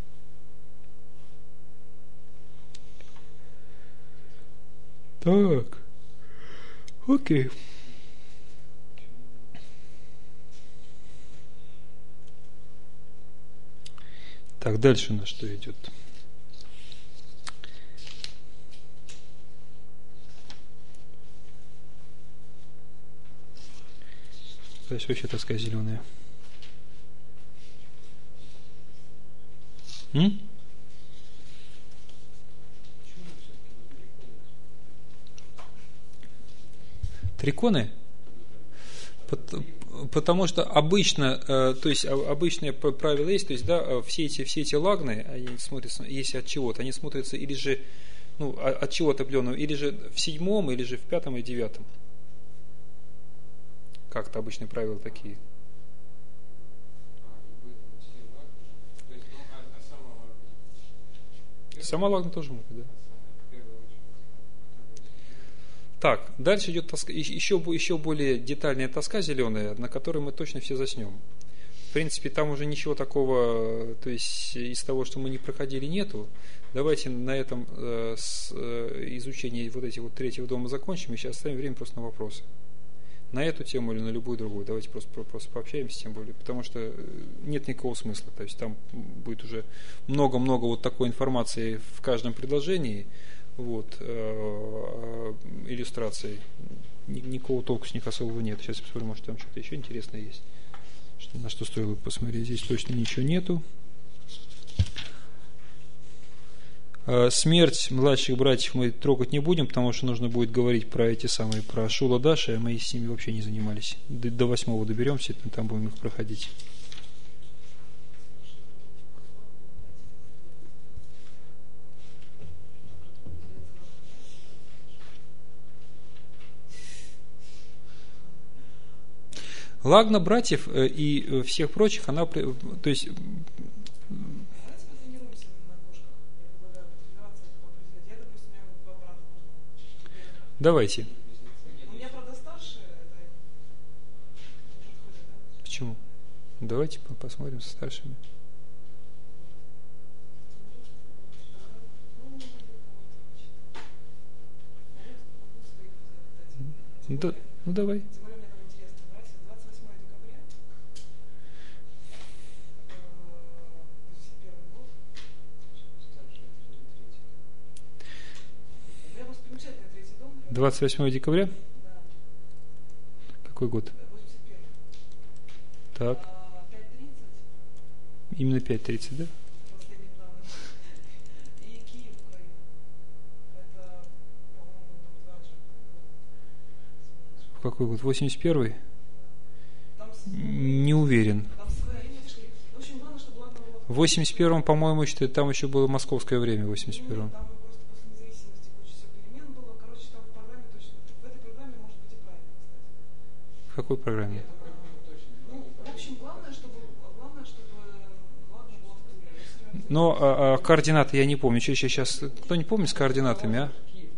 Так. Окей. Так, дальше у нас что идет? То есть вообще тоска зеленая. Триконы? Потому что обычно, то есть обычное правило есть, то есть да, все эти лагны, они смотрятся, если от чего-то, они смотрятся или же от чего-то определенного, или же в 7, или же в 5 и 9. Как-то обычные правила такие. Сама лагна тоже может быть, да. Так, дальше идет тоска, еще более детальная тоска зеленая, на которой мы точно все заснем. В принципе, там уже ничего такого, то есть из того, что мы не проходили, нету. Давайте на этом изучение вот этих вот 3-го дома закончим, и сейчас оставим время просто на вопросы. На эту тему или на любую другую. Давайте просто пообщаемся, тем более, потому что нет никакого смысла. То есть там будет уже много-много вот такой информации в каждом предложении, вот, иллюстраций. Никакого толку с них особого нет. Сейчас я посмотрю, может там что-то еще интересное есть. На что стоило посмотреть. Здесь точно ничего нету. Смерть младших братьев мы трогать не будем, потому что нужно будет говорить про эти самые, про Шула Даши, а мы с ними вообще не занимались. До 8 доберемся, там будем их проходить. Лагна братьев и всех прочих, она, то есть, давайте. У меня, правда, старшие. Почему? Давайте посмотрим со старшими. Да, ну давай. Тем более мне там интересно. 28 декабря 81 год. Я просто примечательный 3-й дом. 28 декабря? Да. Какой год? 81. Так. 5:30. Именно 5:30, да? Последний план. И Киев, Украина. Это, по-моему, там же. Какой год? 81-й? Там Не уверен. в общем, главное, чтобы ладно было. В 81-м, по-моему, что там еще было московское время, в 81-м. Там просто после независимости куча всех перемен было. Короче, там в программе точно. В этой программе может быть и правильно, кстати. В какой программе? Ну, в общем, главное, чтобы ладно было в Туле. Но координаты я не помню. Сейчас кто не помнит с координатами, а?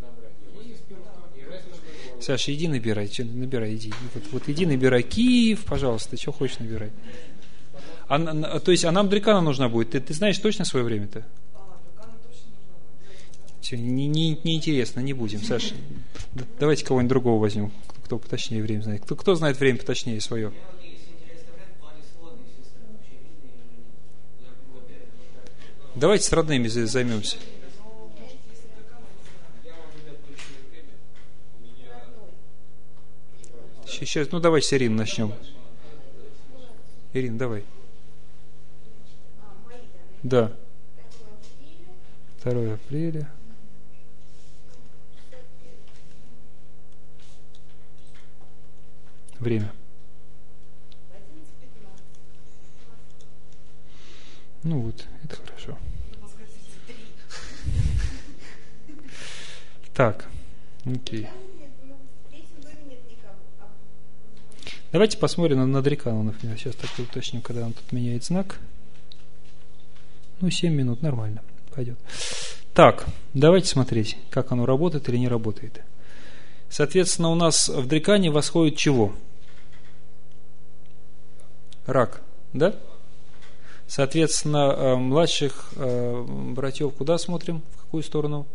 Саша, иди набирай. Набирай, иди. Вот иди набирай Киев, пожалуйста. Что хочешь, набирай. То есть, а нам Дрикана нужна будет. Ты знаешь точно свое время-то? Дрикана точно нужна будет. Все, неинтересно, не будем. Саша, давайте кого-нибудь другого возьмем, кто поточнее время знает. Кто знает время поточнее свое? Давайте с родными займемся. Сейчас, давайте с Ирины начнем. Ирина, давай. Да. 2 апреля. Время. Ну вот, это хорошо. Так, окей. Давайте посмотрим на Дрикану, например. Сейчас так уточним, когда он тут меняет знак. 7 минут, нормально, пойдет. Так, давайте смотреть, как оно работает или не работает. Соответственно, у нас в Дрикане восходит чего? Рак, да? Соответственно, младших братьев куда смотрим? В какую сторону?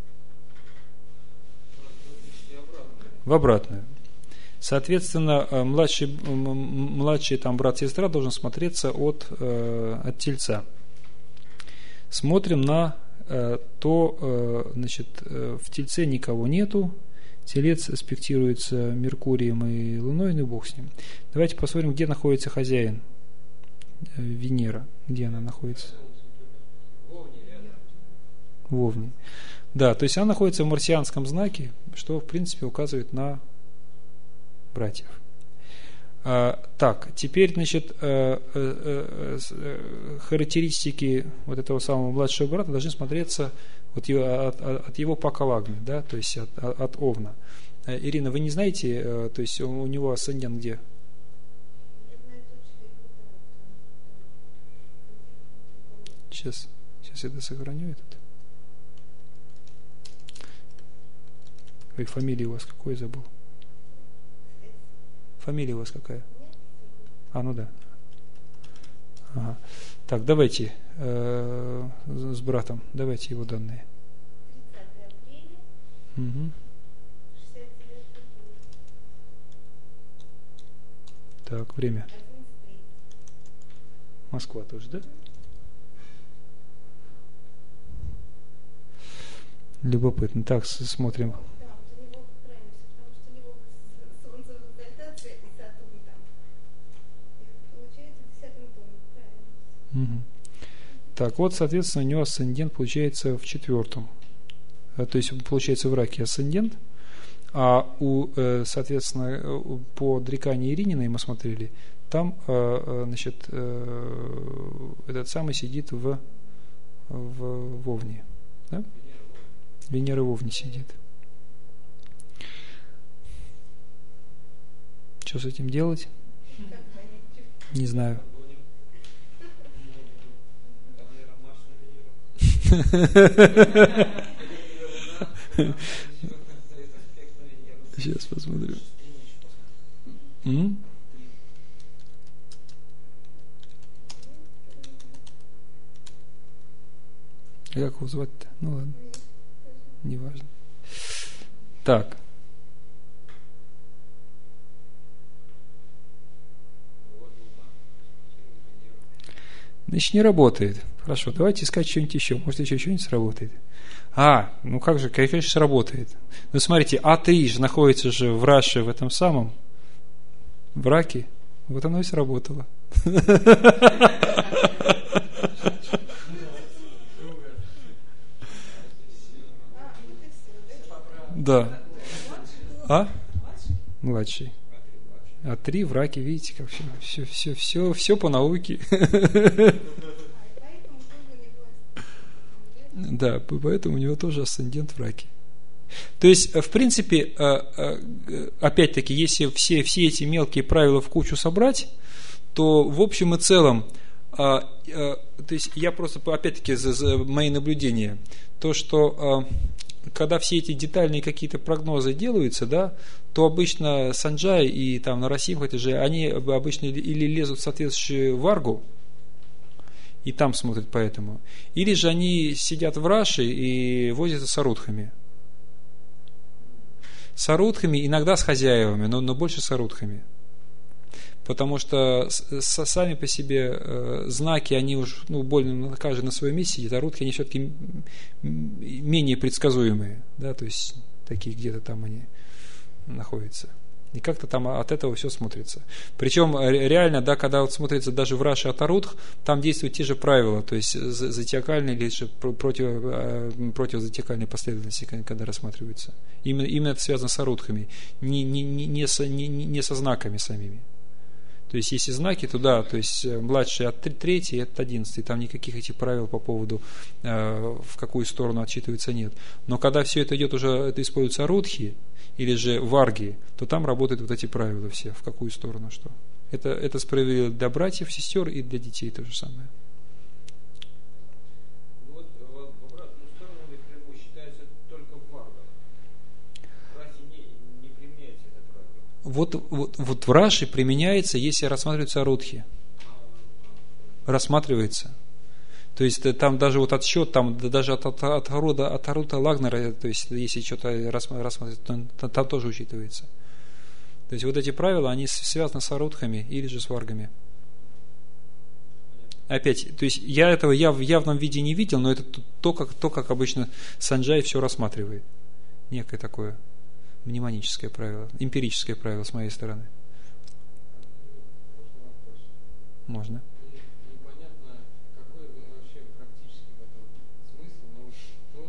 В обратную. Соответственно, младший там брат-сестра должен смотреться от Тельца. Смотрим на значит, в Тельце никого нету. Телец аспектируется Меркурием и Луной, ну и Бог с ним. Давайте посмотрим, где находится хозяин Венера. Где она находится? в Овне. Да, то есть она находится в марсианском знаке, что, в принципе, указывает на братьев. Так, теперь, значит, характеристики вот этого самого младшего брата должны смотреться от его пакалагны, да, то есть от Овна. Ирина, вы не знаете, то есть у него асцендент где? Сейчас я это сохраню этот. Ой, фамилия у вас какой, забыл? Фамилия у вас какая? Ну да. Ага. Так, давайте с братом, давайте его данные. 30 апреля. Угу. Так, время. 11:30. Москва тоже, да? Любопытно. Так, смотрим. Угу. Так, вот, соответственно, у него асцендент получается в 4-м. То есть, получается, в раке асцендент. А соответственно, по Дрикане Ирининой мы смотрели, там, значит, этот самый сидит в Овне. Да? Венера в Овне сидит. Что с этим делать? Не знаю. Сейчас посмотрю. Как его звать-то? Ну ладно. Неважно. Так. Значит, не работает. Хорошо, давайте искать что-нибудь еще. Может, еще что-нибудь сработает. Ну как же, конечно, сработает. Ну, смотрите, А3 же находится же в Раше, в этом самом, в раке. Вот оно и сработало. Да. Младший. А3 в раке, видите, как все по науке. Да, поэтому у него тоже асцендент в раке. То есть, в принципе, опять-таки, если все эти мелкие правила в кучу собрать, то в общем и целом, то есть я просто, опять-таки, за мои наблюдения, то, что когда все эти детальные какие-то прогнозы делаются, да, то обычно Санджай и там Нарасимха, это же, они обычно или лезут в соответствующую варгу, и там смотрят по этому, или же они сидят в Раше и возятся с арудхами. С арудхами, иногда с хозяевами, но больше с арудхами. Потому что сами по себе знаки, они уж больно каждый на своем месте сидит, арудхи, они все-таки менее предсказуемые, да, то есть такие где-то там они находятся. И как-то там от этого все смотрится. Причем реально, да, когда вот смотрится даже в Раше от Арудх, там действуют те же правила, то есть зодиакальные или же противозодиакальные последовательности, когда рассматриваются. Именно это связано с Арудхами, не со знаками самими. То есть, если знаки, то да, то есть младший от 3 от 11, там никаких этих правил по поводу в какую сторону отчитывается нет. Но когда все это идет уже, это используются арудхи или же варги, то там работают вот эти правила все, в какую сторону что. Это справедливо для братьев, сестер и для детей то же самое. Вот в обратную сторону считается только в варгах. В расе не применяется это правило. Вот в Раши применяется, если рассматриваются арудхи. Рассматривается. То есть там даже вот отсчет, там даже от Арута Лагнера, то есть если что-то рассматривать, то там тоже учитывается. То есть вот эти правила, они связаны с арудхами или же с варгами. Опять, то есть я этого в явном виде не видел, но это то, как обычно Санджай все рассматривает. Некое такое мнемоническое правило, эмпирическое правило с моей стороны. Можно. Непонятно, какой вообще практически в этом смысл, но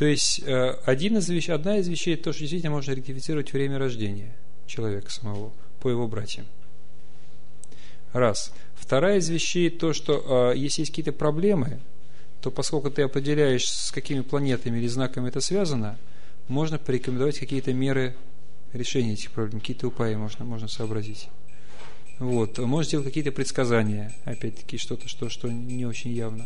То есть, одна из вещей, то, что действительно можно ректифицировать время рождения человека самого по его братьям. Раз. Вторая из вещей, то, что если есть какие-то проблемы, то поскольку ты определяешь, с какими планетами или знаками это связано, можно порекомендовать какие-то меры решения этих проблем, какие-то упаи можно сообразить. Вот. Можно сделать какие-то предсказания, опять-таки, что-то, что не очень явно.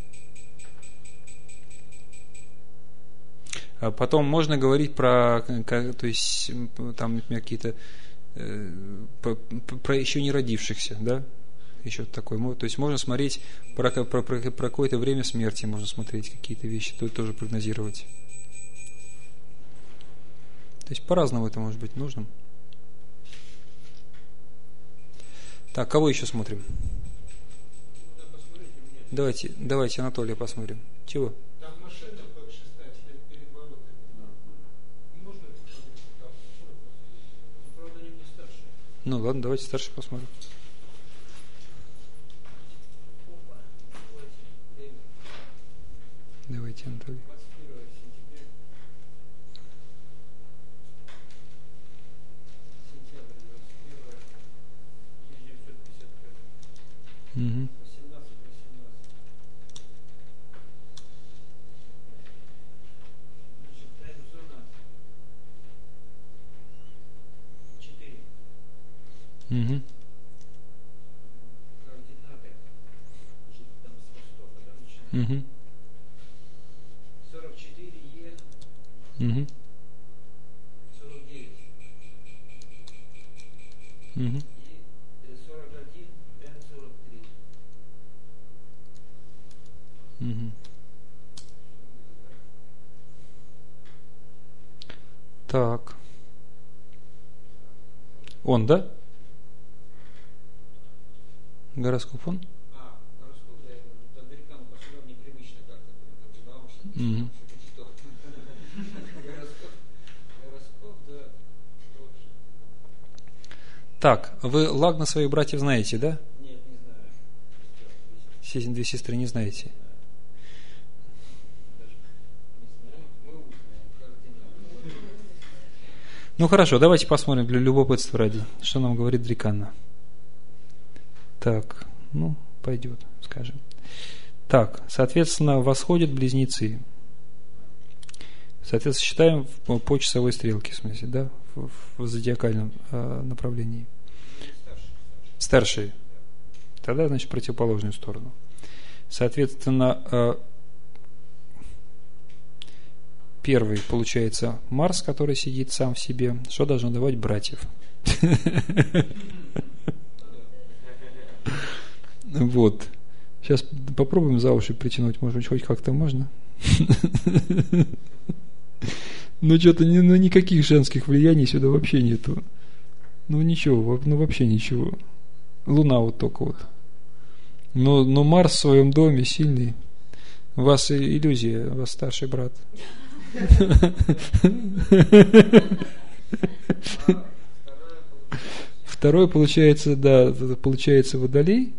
Потом можно говорить про, то есть, там, например, какие-то про еще не родившихся, да? Еще такой. То есть можно смотреть про какое-то время смерти, можно смотреть какие-то вещи, тоже прогнозировать. То есть по-разному это может быть нужным. Так, кого еще смотрим? Давайте Анатолия посмотрим. Чего? Там машина как 16 перед воротами. Можно там, правда, они не старше. Ну ладно, давайте старше посмотрим. Давайте, Анатолий. 21 сентября. Сентябрь 21 1955. Угу. 18. Значит, тайм-зона 4. Угу. Координаты. Значит, там с востока, да, начинаем. Угу. 44 Е. Угу. 49. Угу. И 41 Н 43. Угу. Так. Он, да? Гороскоп он? Гороскоп, да, это американцам по-своему непривычно как-то. Как бы наушники. Угу. Гороскоп, да, точно. Так, вы Лагна своих братьев знаете, да? Нет, не знаю. Две сестры не знаете. Даже не знаю. Мы узнаем координаты. Ну хорошо, давайте посмотрим для любопытства ради, что нам говорит Дриканна. Так, ну, пойдет, скажем. Так, соответственно, восходят близнецы. Соответственно, считаем по часовой стрелке, в смысле, да, в зодиакальном направлении. Старшие. Тогда, значит, противоположную сторону. Соответственно, первый, получается, Марс, который сидит сам в себе. Что должно давать братьев? Вот. Сейчас попробуем за уши притянуть, может быть, хоть как-то можно. Ну, что-то никаких женских влияний сюда вообще нету. Ну, ничего, ну, вообще ничего. Луна вот только вот. Но Марс в своем доме сильный. У вас иллюзия, у вас старший брат. Второй получается, да, получается Водолей.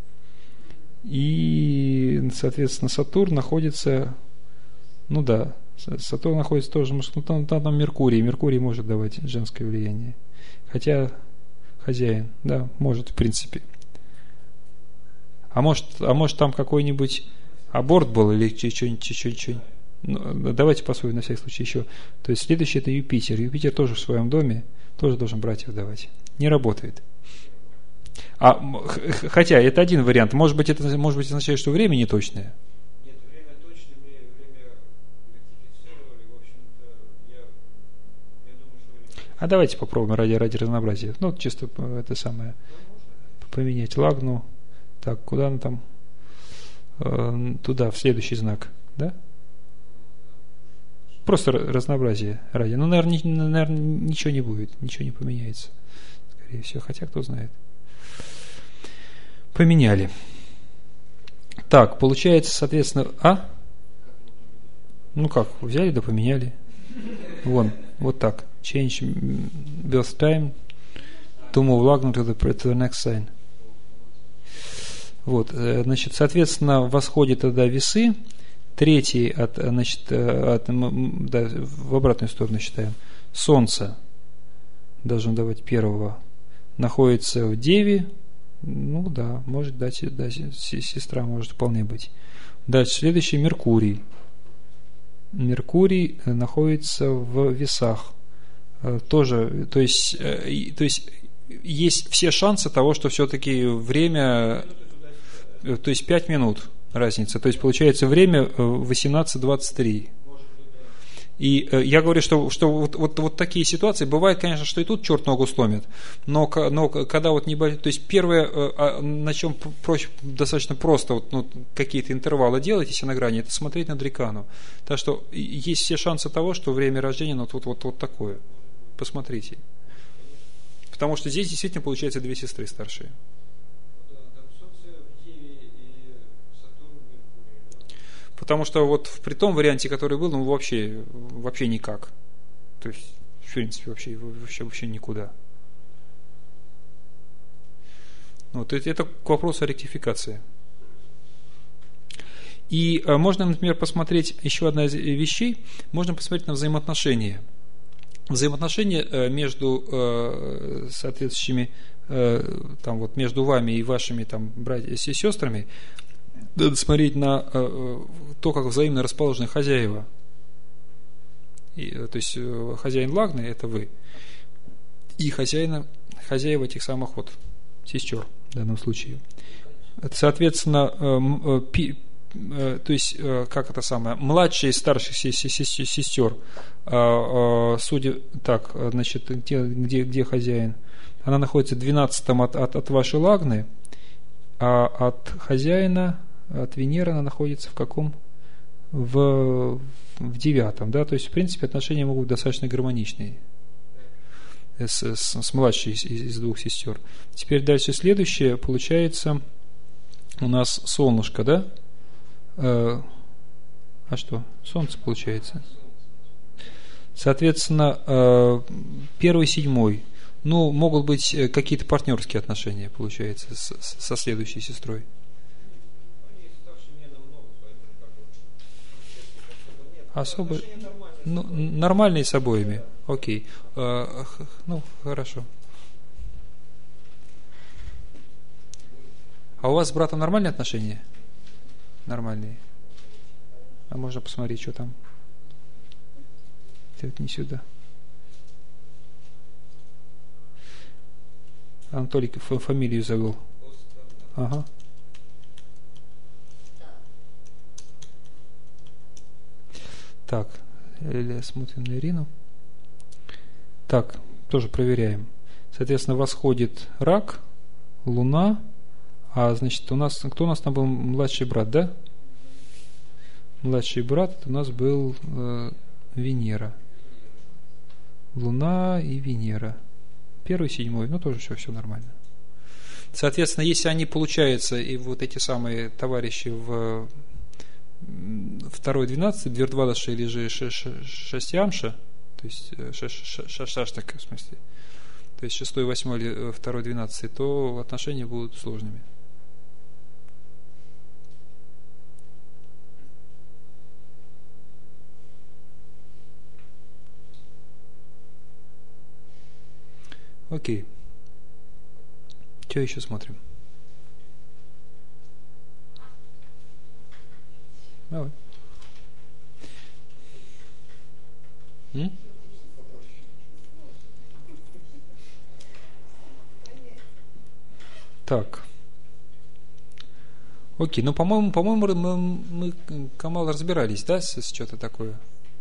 И, соответственно, Сатурн находится, ну да, Сатурн находится тоже, там Меркурий. Меркурий может давать женское влияние. Хотя хозяин, да, может в принципе. А может там какой-нибудь аборт был или что-нибудь. Ну, давайте посмотрим на всякий случай еще. То есть следующий это Юпитер. Юпитер тоже в своем доме, тоже должен братьев давать. Не работает. Хотя это один вариант. Может быть, это означает, что время не точное. Нет, время точное, мы время ректифицировали. В общем-то, я думаю, что время... А давайте попробуем ради разнообразия. Ну, чисто это самое. Поменять Лагну. Так, куда она там? Туда, в следующий знак. Да? Просто разнообразие ради. Ну, наверное, ничего не будет. Ничего не поменяется. Скорее всего. Хотя, кто знает. Поменяли. Так, получается, соответственно, Ну как, взяли да поменяли. Вон, вот так. Change birth time to move Lagna to the next sign. Вот, значит, соответственно, восходят тогда весы. третий, значит, да, в обратную сторону считаем. Солнце должно давать первого. Находится в Деве. Ну да, может дать, да, сестра может вполне быть. Дальше следующий Меркурий. Меркурий находится в Весах. Тоже, то есть есть все шансы того, что все-таки время, то есть 5 минут разница. То есть получается время 18:23. И я говорю, что вот такие ситуации, бывает, конечно, что и тут черт ногу сломит, но когда вот небольшое, то есть первое, на чем проще, достаточно просто вот, ну, какие-то интервалы делать, если на грани, это смотреть на дрикану. Так что есть все шансы того, что время рождения ну, вот такое. Посмотрите. Потому что здесь действительно получается две сестры старшие. Потому что вот при том варианте, который был, ну вообще никак. То есть, в принципе, вообще никуда. Вот это к вопросу о ректификации. И можно, например, посмотреть, еще одна из вещей, можно посмотреть на взаимоотношения. Взаимоотношения между соответствующими, там вот между вами и вашими там братьями и сестрами. Надо смотреть на то, как взаимно расположены хозяева. То есть хозяин Лагны – это вы. И хозяева этих самых вот сестер в данном случае. Соответственно, то есть, как это самое, младшая из старших сестер, судя так, значит, где хозяин? Она находится 12-м от вашей Лагны, а от хозяина, от Венеры она находится в каком? В 9-м, да, то есть, в принципе, отношения могут быть достаточно гармоничные с младшей из двух сестер. Теперь дальше следующее, получается, у нас солнышко, да? А что? Солнце получается. Соответственно, 1 и 7. Ну, могут быть какие-то партнерские отношения, получается, со следующей сестрой. Особо, ну, нормальные с обоими. Окей. Ну, хорошо. А у вас с братом нормальные отношения? Нормальные. А можно посмотреть, что там. Это не сюда. Анатолий фамилию забыл. Ага. Так, смотрим на Ирину. Так, тоже проверяем. Соответственно, восходит Рак, Луна. А значит, кто у нас там был младший брат, да? Младший брат у нас был Венера. Луна и Венера. 1 и 7, ну тоже все нормально. Соответственно, если они получаются, и вот эти самые товарищи в 2-12, Двердвадаши или же Шастьямша, то есть Шаштак, в смысле, то есть 6, 8 или 2-12, то отношения будут сложными. Окей. Что еще смотрим? Давай. Так. Окей, ну, по-моему, мы Камал разбирались, да, с что-то такое?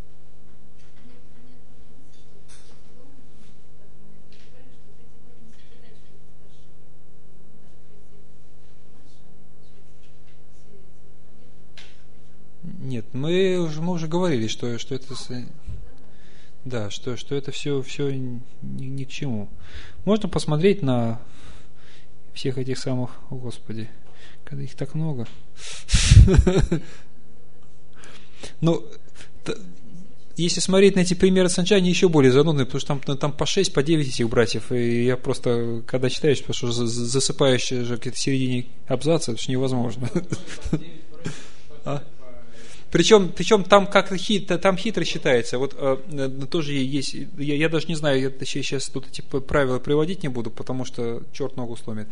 Нет, мы уже говорили, что это, да, что это все ни к чему. Можно посмотреть на всех этих самых, о Господи, когда их так много. Ну, если смотреть на эти примеры Санджи, они еще более занудные, потому что там по 6, по 9 этих братьев, и я просто, когда читаешь, потому что засыпаешь же в середине абзаца, это же невозможно. Причем там там хитро считается. Вот тоже есть, я даже не знаю, я сейчас тут эти правила приводить не буду, потому что черт ногу сломит.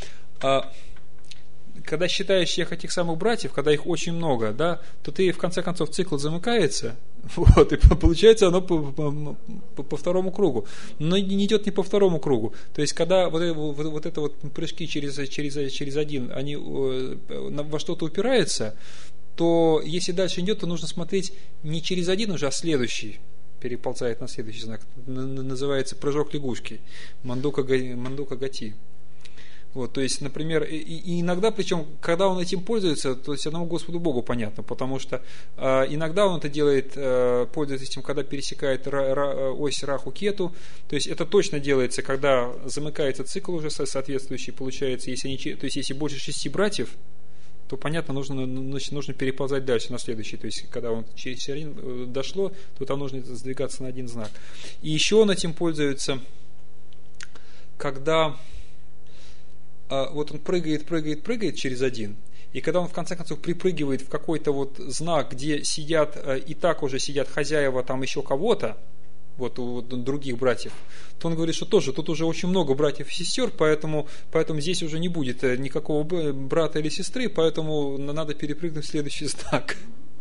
Когда считаешь всех этих самых братьев, когда их очень много, да, то ты в конце концов цикл замыкается, вот, и получается оно по второму кругу. Но не идет не по второму кругу. То есть, когда вот это вот прыжки через один, они во что-то упираются, то если дальше идет, то нужно смотреть не через один уже, а следующий. Переползает на следующий знак. Называется прыжок лягушки. Мандука гати. Вот, то есть, например, и иногда, причем, когда он этим пользуется, то есть одному Господу Богу понятно, потому что иногда он это делает, пользуется этим, когда пересекает ось Раху-Кету, то есть это точно делается, когда замыкается цикл уже соответствующий, получается, то есть если больше 6 братьев, то понятно, нужно переползать дальше на следующий, то есть когда он через середину дошло, то там нужно сдвигаться на один знак. И еще он этим пользуется, когда вот он прыгает через один, и когда он в конце концов припрыгивает в какой-то вот знак, где сидят, и так уже сидят хозяева там еще кого-то, вот у других братьев, то он говорит, что тоже тут уже очень много братьев и сестер, поэтому здесь уже не будет никакого брата или сестры, поэтому надо перепрыгнуть в следующий знак.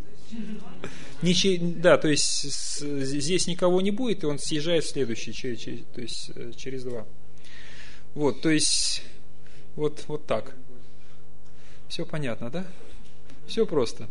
Да, то есть здесь никого не будет, и он съезжает в следующий, то есть через два. Вот, то есть вот так. Все понятно, да? Все просто.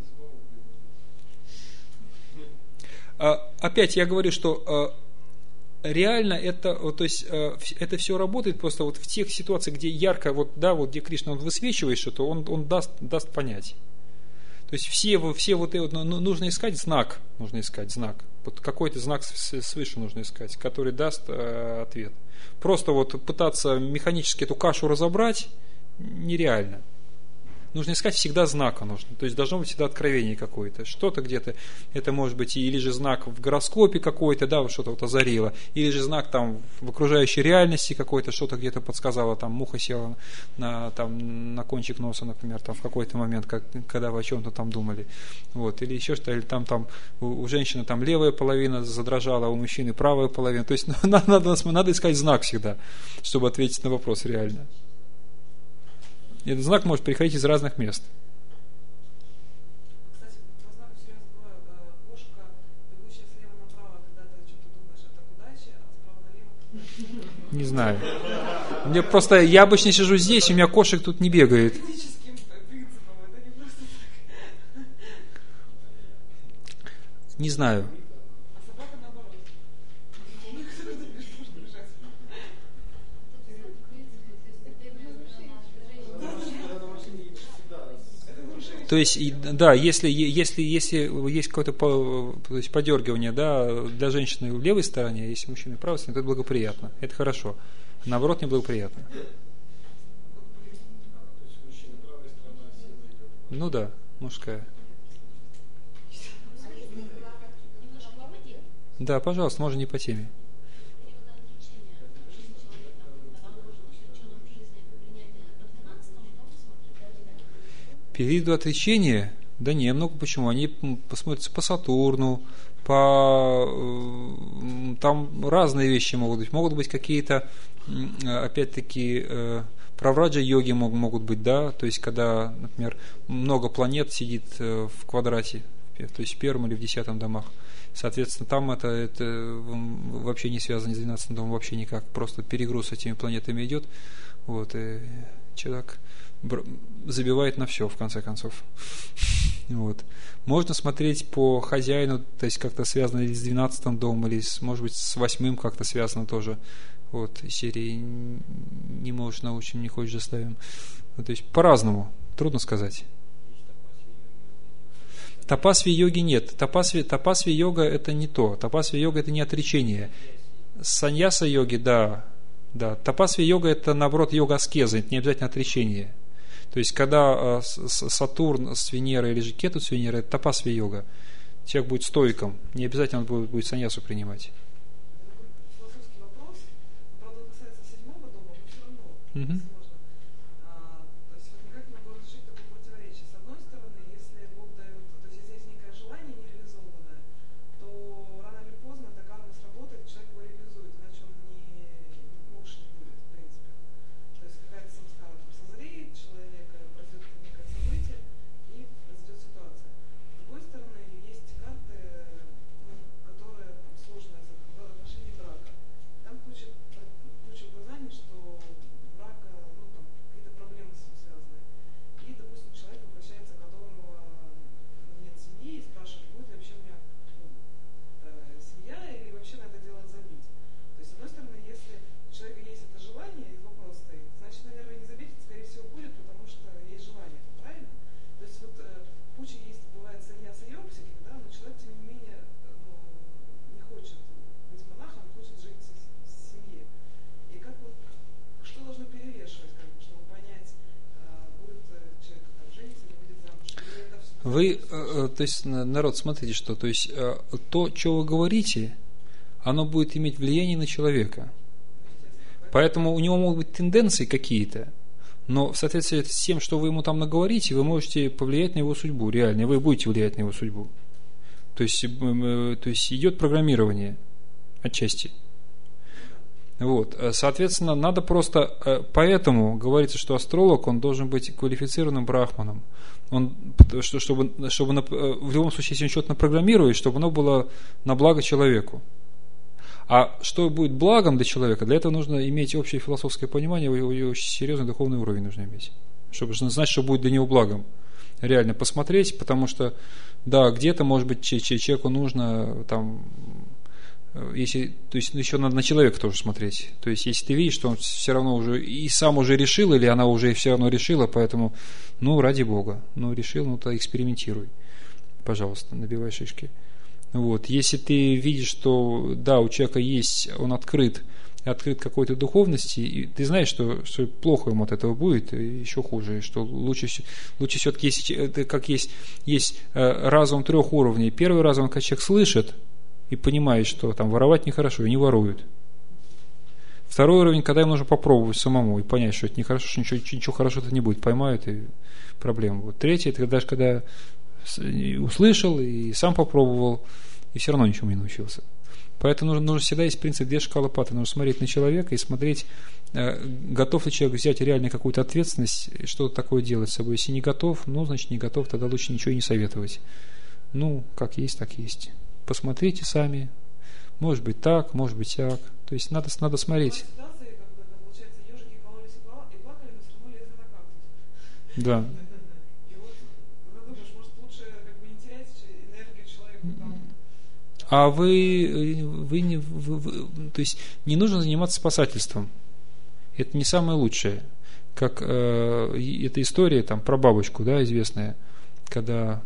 Опять я говорю, что реально это, то есть это все работает просто вот в тех ситуациях, где ярко, вот, да, вот где Кришна он высвечивает что-то, он даст понять. То есть все вот это, нужно искать знак, вот какой-то знак свыше нужно искать, который даст ответ. Просто вот пытаться механически эту кашу разобрать нереально. Нужно искать всегда знака, то есть должно быть всегда откровение какое-то, что-то где-то, это может быть или же знак в гороскопе какой-то, да, что-то вот озарило, или же знак там в окружающей реальности какой-то, что-то где-то подсказало, там муха села на кончик носа, например, там в какой-то момент, когда вы о чем-то там думали, вот, или еще что-то, или там у женщины там левая половина задрожала, а у мужчины правая половина, то есть надо искать знак всегда, чтобы ответить на вопрос реально. Этот знак может приходить из разных мест. Кстати, по знаку все время забываю, кошка, бегущая слева направо, когда ты о чем-то думаешь, это к удаче, а справа налево. Не знаю. Мне просто, я обычно сижу здесь, у меня кошек тут не бегает. Физическим принципом, это не просто так. Не знаю. А собака наоборот. Кто-то может бежать. То есть, да, если есть какое-то то есть подергивание, да, для женщины в левой стороне, а если мужчины в правой стороне, то это благоприятно, это хорошо. Наоборот, неблагоприятно. Ну да, мужская. Да, пожалуйста, можно не по теме. Периоду отречения, да не, много почему, они посмотрятся по Сатурну, там разные вещи могут быть какие-то, опять-таки, правраджа-йоги могут быть, да, то есть, когда, например, много планет сидит в квадрате, то есть в первом или в 10 домах, соответственно, там это вообще не связано с 12 домом, вообще никак, просто перегруз этими планетами идет, вот, и человек забивает на все, в конце концов. Вот. Можно смотреть по хозяину, то есть как-то связано или с 12 домом, или, может быть, с 8 как-то связано тоже. Вот, из серии не можешь, научим, не хочешь, заставим. То есть по-разному, трудно сказать. Тапасви-йоги нет. Тапасви-йога это не то. Тапасви-йога это не отречение. Саньяса-йоги, да. Тапасви-йога это, наоборот, йога аскезы, это не обязательно отречение. То есть, когда Сатурн с Венерой или же Кету с Венерой, это тапасви-йога. Человек будет стоиком, не обязательно он будет саньясу принимать. Философский вопрос, правда, касается 7-го дома, но все равно, если можно. То есть, вот никак не могу разрешить такое противоречие. С одной стороны, если Бог дает, то есть, здесь Вы, то есть, народ, смотрите, что, то есть, то, что вы говорите, оно будет иметь влияние на человека. Поэтому у него могут быть тенденции какие-то, но в соответствии с тем, что вы ему там наговорите, вы можете повлиять на его судьбу, реально, и вы будете влиять на его судьбу. То есть идет программирование отчасти. Вот. Соответственно, надо просто, поэтому говорится, что астролог, он должен быть квалифицированным брахманом. Он, чтобы в любом случае, если он что-то напрограммирует, чтобы оно было на благо человеку. А что будет благом для человека, для этого нужно иметь общее философское понимание, очень серьезный духовный уровень нужно иметь, чтобы знать, что будет для него благом. Реально посмотреть, потому что, да, где-то, может быть, человеку нужно там, если, то есть еще надо на человека тоже смотреть. То есть, если ты видишь, что он все равно уже и сам уже решил, или она уже все равно решила, поэтому, ну, ради Бога, ну, решил, ну, то экспериментируй. Пожалуйста, набивай шишки. Вот. Если ты видишь, что, да, у человека есть, он открыт какой-то духовности, и ты знаешь, что плохо ему от этого будет, и еще хуже, что лучше все-таки, как есть разум 3 уровней. Первый разум, когда человек слышит и понимает, что там воровать нехорошо, и не ворует. Второй уровень, когда ему нужно попробовать самому и понять, что это нехорошо, что ничего хорошего-то не будет, поймают, и проблема будет. Третий, это даже когда услышал и сам попробовал, и все равно ничему не научился. Поэтому нужно всегда есть принцип две шкалы паты. Нужно смотреть на человека и смотреть, готов ли человек взять реально какую-то ответственность, что-то такое делать с собой. Если не готов, ну, значит, не готов, тогда лучше ничего и не советовать. Ну, как есть, так есть. Посмотрите сами. Может быть так, может быть сяк. То есть надо смотреть. Да. А то есть не нужно заниматься спасательством. Это не самое лучшее. Как эта история там про бабочку, да, известная, когда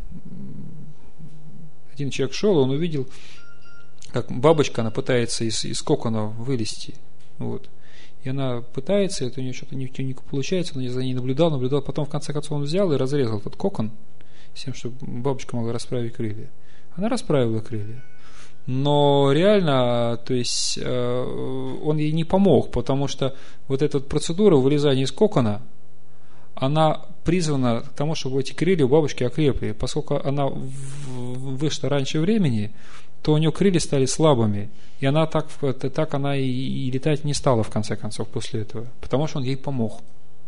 один человек шел, он увидел, как бабочка, она пытается из кокона вылезти. Вот. И она пытается, это у нее что-то не получается, он за ней наблюдал, потом в конце концов он взял и разрезал этот кокон, с тем, чтобы бабочка могла расправить крылья. Она расправила крылья. Но реально, то есть, он ей не помог, потому что вот эта вот процедура вылезания из кокона, она призвана к тому, чтобы эти крылья у бабочки окрепли. Поскольку она вышла раньше времени, то у нее крылья стали слабыми, и она так она и летать не стала, в конце концов, после этого, потому что он ей помог.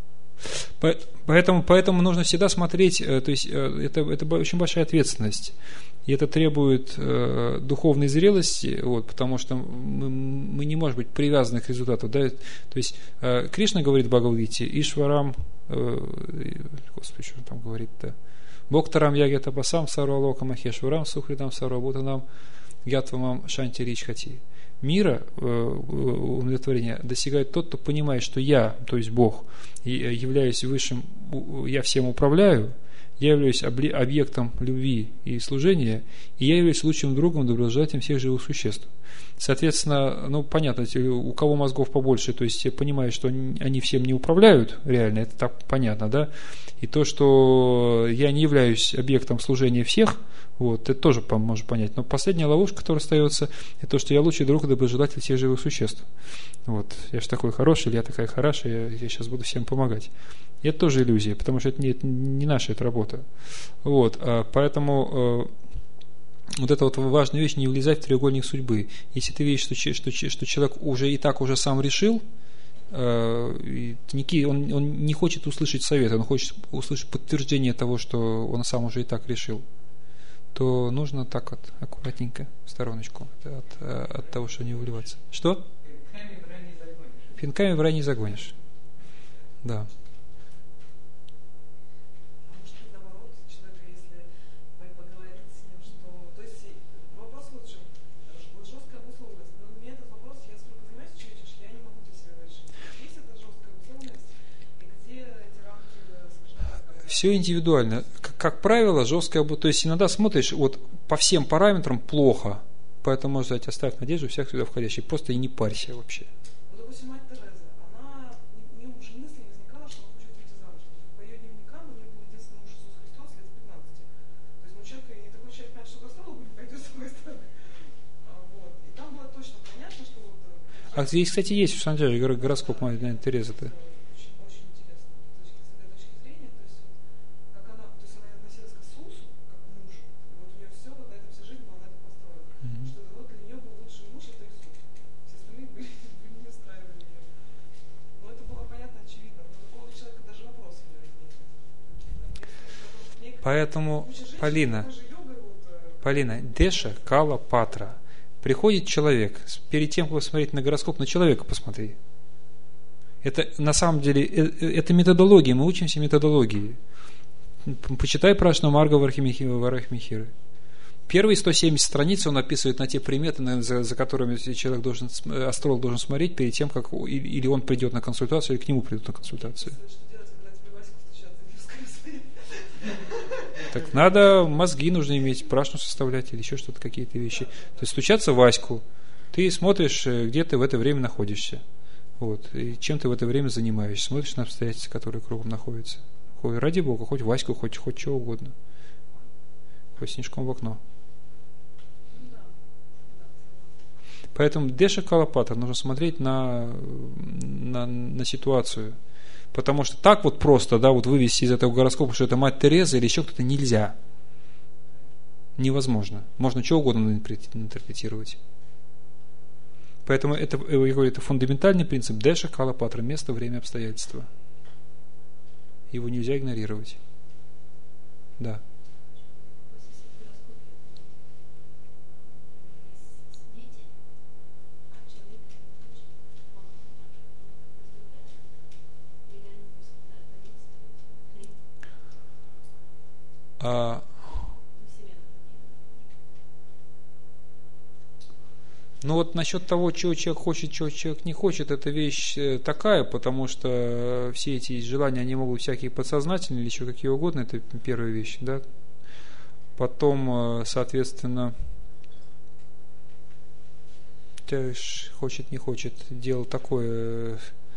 Поэтому нужно всегда смотреть, то есть это очень большая ответственность, и это требует духовной зрелости, вот, потому что мы не можем быть привязаны к результату. Да? То есть Кришна говорит в Бхагавад-гите: Ишварам, Господи, что он там говорит-то? Боктарам ягетапасам сарвалока махешварам сухридам сарвабутанам гятвамам шанти ричхати. Мира, удовлетворения достигает тот, кто понимает, что я, то есть Бог, являюсь высшим, я всем управляю, я являюсь объектом любви и служения, и я являюсь лучшим другом, доброжелателем всех живых существ. Соответственно, ну, понятно, у кого мозгов побольше, то есть понимают, что они всем не управляют, реально, это так понятно, да, и то, что я не являюсь объектом служения всех, вот, это тоже можно понять. Но последняя ловушка, которая остается, это то, что я лучший друг и доброжелатель всех живых существ. Вот, я же такой хороший, или я такая хорошая, я сейчас буду всем помогать. И это тоже иллюзия, потому что это не наша эта работа. Вот, поэтому вот эта вот важная вещь, не влезать в треугольник судьбы. Если ты видишь, что человек уже и так уже сам решил, он не хочет услышать совет, он хочет услышать подтверждение того, что он сам уже и так решил, то нужно так вот аккуратненько в стороночку от того, что не вливаться. Что? Пинками в рай не загонишь. Да. Все индивидуально. Как правило, жесткая, то есть иногда смотришь, вот по всем параметрам плохо, поэтому можно сказать: оставь надежду всех сюда входящих, просто и не парься вообще. Вот, допустим, мать Тереза, она, у нее уже мысли не возникало, что она хочет выйти замуж. По ее дневникам у нее был единственный муж Иисус Христос лет 15. А здесь, кстати, есть в самом деле гороскоп Матери Терезы-то. Очень, очень интересно. С этой точки зрения, то есть, как она, то есть она относилась к Иисусу, как к мужу, и вот у нее все, вот на этом вся жизнь была на этом построена. Что вот для нее был лучший муж, это Иисус. Все остальные были не устраивали ее. Но это было понятно, очевидно. Но такого человека даже вопросов не возникнет. Поэтому, Полина, Деша, Кала, Патра. Приходит человек, перед тем, как посмотреть на гороскоп, на человека посмотри. Это на самом деле, это методология, мы учимся методологии. Почитай Прашна Марга Варахмихиры. Первые 170 страниц он описывает на те приметы, за которыми человек должен, астролог должен смотреть перед тем, как или он придет на консультацию, или к нему придут на консультацию. Так надо, мозги нужно иметь, прашну составлять или еще что-то, какие-то вещи. То есть стучаться в Ваську, ты смотришь, где ты в это время находишься. Вот, и чем ты в это время занимаешься. Смотришь на обстоятельства, которые кругом находятся. Хоть ради Бога, хоть Ваську, хоть что угодно. Хоть снежком в окно. Поэтому Деша Калапатра нужно смотреть на ситуацию. Потому что так вот просто, да, вот вывести из этого гороскопа, что это мать Тереза или еще кто-то, нельзя. Невозможно. Можно что угодно интерпретировать. Поэтому это, я говорю, это фундаментальный принцип Деша Калапатра, место, время, обстоятельства. Его нельзя игнорировать. Да. Ну вот насчет того, чего человек хочет, чего человек не хочет, это вещь такая, потому что все эти желания, они могут всякие подсознательные или еще какие угодно, это первая вещь, да. Потом, соответственно, хочет, не хочет, дело такое,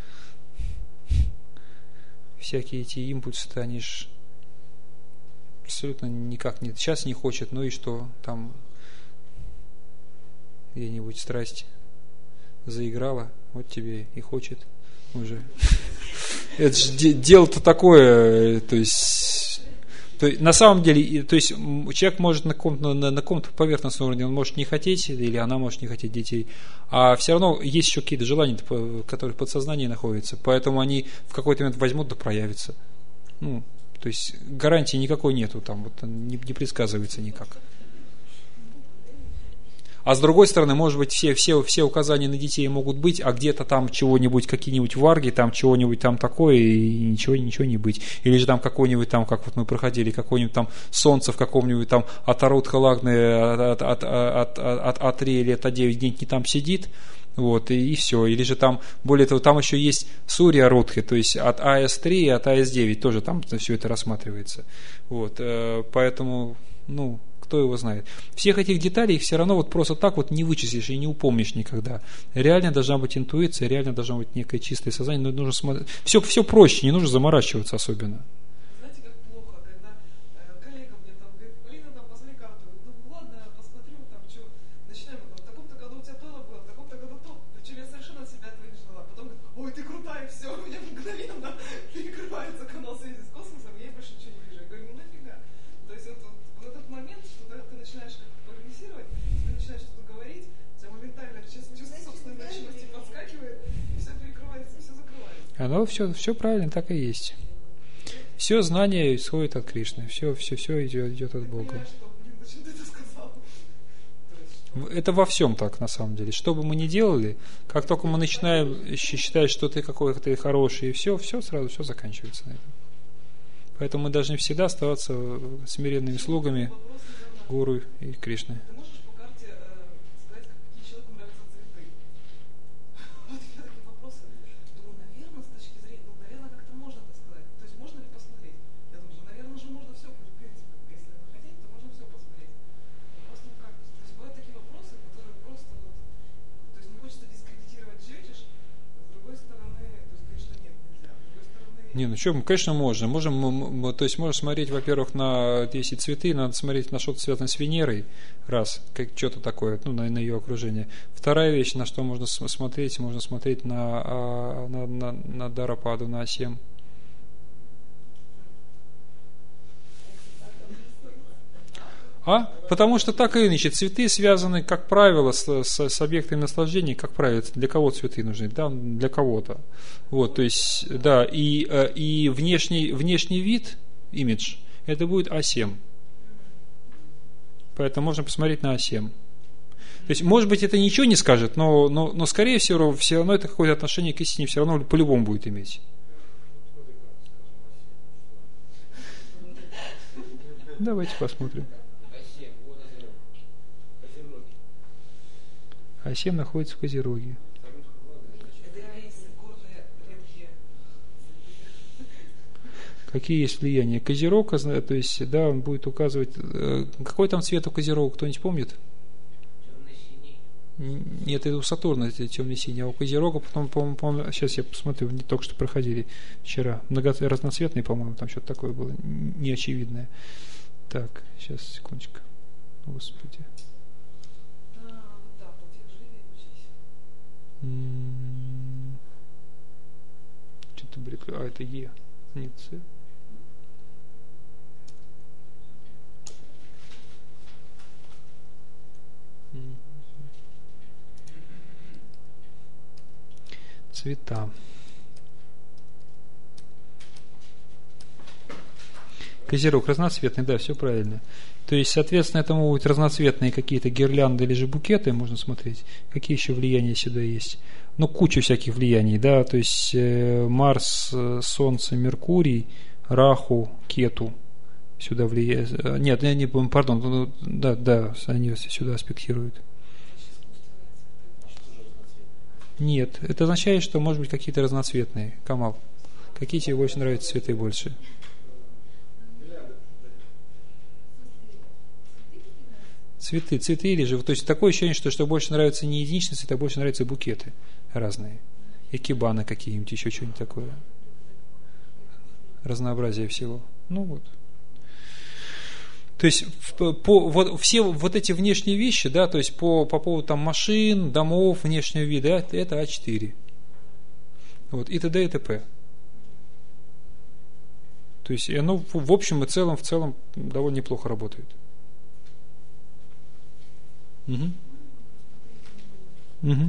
всякие эти импульсы-то, они ж абсолютно никак нет. Сейчас не хочет, ну и что, там где-нибудь страсть заиграла, вот тебе и хочет уже. Это же дело-то такое, то есть на самом деле, то есть человек может на каком-то поверхностном уровне, он может не хотеть, или она может не хотеть детей, а все равно есть еще какие-то желания, которые в подсознании находятся, поэтому они в какой-то момент возьмут да проявятся. Ну, то есть гарантии никакой нету, там вот не предсказывается никак. А с другой стороны, может быть, все указания на детей могут быть, а где-то там чего-нибудь, какие-нибудь варги, там чего-нибудь там такое, и ничего не быть. Или же там какой-нибудь там, как вот мы проходили, какой-нибудь там солнце в каком-нибудь там от Арут-Халагны, от А3 или от А9 где-нибудь там сидит, вот, и все. Или же там, более того, там еще есть Сурья Рудхи, то есть от АС3 и от АС9 тоже там все это рассматривается. Вот, поэтому, ну, кто его знает. Всех этих деталей их все равно вот просто так вот не вычислишь и не упомнишь никогда. Реально должна быть интуиция, реально должно быть некое чистое сознание, но нужно смотреть. Все проще, не нужно заморачиваться особенно. Знаете, как плохо, когда коллега мне там говорит: Полина, там посмотри карту. Ну ладно, посмотрю, там что, начинаем, в таком-то году у тебя то было, в таком-то году то. Причем я совершенно от себя этого не ждала. Потом говорит: ой, ты крутая, все, у меня мгновенно перекрывается канал связи с космосом, я больше ничего не вижу. Я говорю: ну нафига. То есть вот этот момент, что ты начинаешь как прогрессировать, ты начинаешь что-то говорить, у тебя моментально чувство собственной значимости подскакивает, и все перекрывается, все закрывается. Оно все правильно, так и есть. Все знание исходит от Кришны, все идет от Бога. Зачем ты это сказал? Это во всем так, на самом деле. Что бы мы ни делали, как только мы начинаем считать, что ты какой-то хороший, и все сразу все заканчивается на этом. Поэтому мы должны всегда оставаться смиренными слугами Гуру и Кришны. Ты можешь по карте сказать, какие человеку нравятся цветы? Вот у меня такие вопросы. Думаю, наверное, с точки зрения, наверное, как-то можно это сказать. То есть можно ли посмотреть? Я думаю, наверное, же можно все, в принципе, если хотеть, то можно все посмотреть. Просто как? То есть бывают такие вопросы, которые просто вот, то есть не хочется дискредитировать Джетиш, с другой стороны, то есть говорить, что нет, нельзя. С другой стороны, Не, ну что, конечно, можно. То есть можно смотреть, во-первых, на если цветы, надо смотреть на что-то связанное с Венерой, раз, как что-то такое, ну, на ее окружение. Вторая вещь, на что можно смотреть на Дарападу, на Асем. Потому что так и иначе. Цветы связаны, как правило, с объектами наслаждения, как правило, для кого цветы нужны? Да, для кого-то. Вот, то есть, да, и внешний вид, имидж, это будет Асем. Поэтому можно посмотреть на Асем. То есть, может быть, это ничего не скажет, но скорее всего, все равно это какое-то отношение к истине все равно по-любому будет иметь. Давайте посмотрим. Асем находится в Козероге. Какие есть влияния? Козерог, то есть, да, он будет указывать... Какой там цвет у Козерога, кто-нибудь помнит? Темно-синий. Нет, это у Сатурна это темно-синий, а у Козерога потом, по-моему, сейчас я посмотрю, они только что проходили вчера. Разноцветный, по-моему, там что-то такое было, неочевидное. Так, сейчас, секундочку. Господи. Что-то бред. Это Е, не С. Цвета. Козерог разноцветный, да, все правильно. То есть, соответственно, это могут быть разноцветные какие-то гирлянды или же букеты, можно смотреть. Какие еще влияния сюда есть? Ну, куча всяких влияний, да, то есть Марс, Солнце, Меркурий, Раху, Кету сюда влияют. Нет, пардон, да, они сюда аспектируют. Нет, это означает, что может быть какие-то разноцветные. Камал, какие тебе больше нравятся цветы больше? Цветы или же, то есть такое ощущение, что больше нравятся не единичные цветы, а больше нравятся букеты разные. Экибаны какие-нибудь, еще что-нибудь такое. Разнообразие всего. Ну вот. То есть все вот эти внешние вещи, да, то есть по поводу там машин, домов, внешнего вида, это А4. Вот, и т.д. и т.п. То есть оно в общем и целом довольно неплохо работает. Угу. Угу.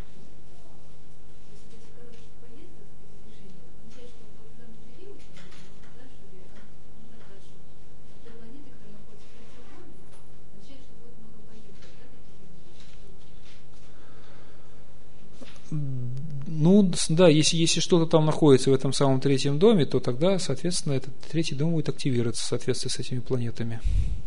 Ну, да, если что-то там находится в этом самом третьем доме, то тогда, соответственно, этот третий дом будет активироваться в соответствии с этими планетами.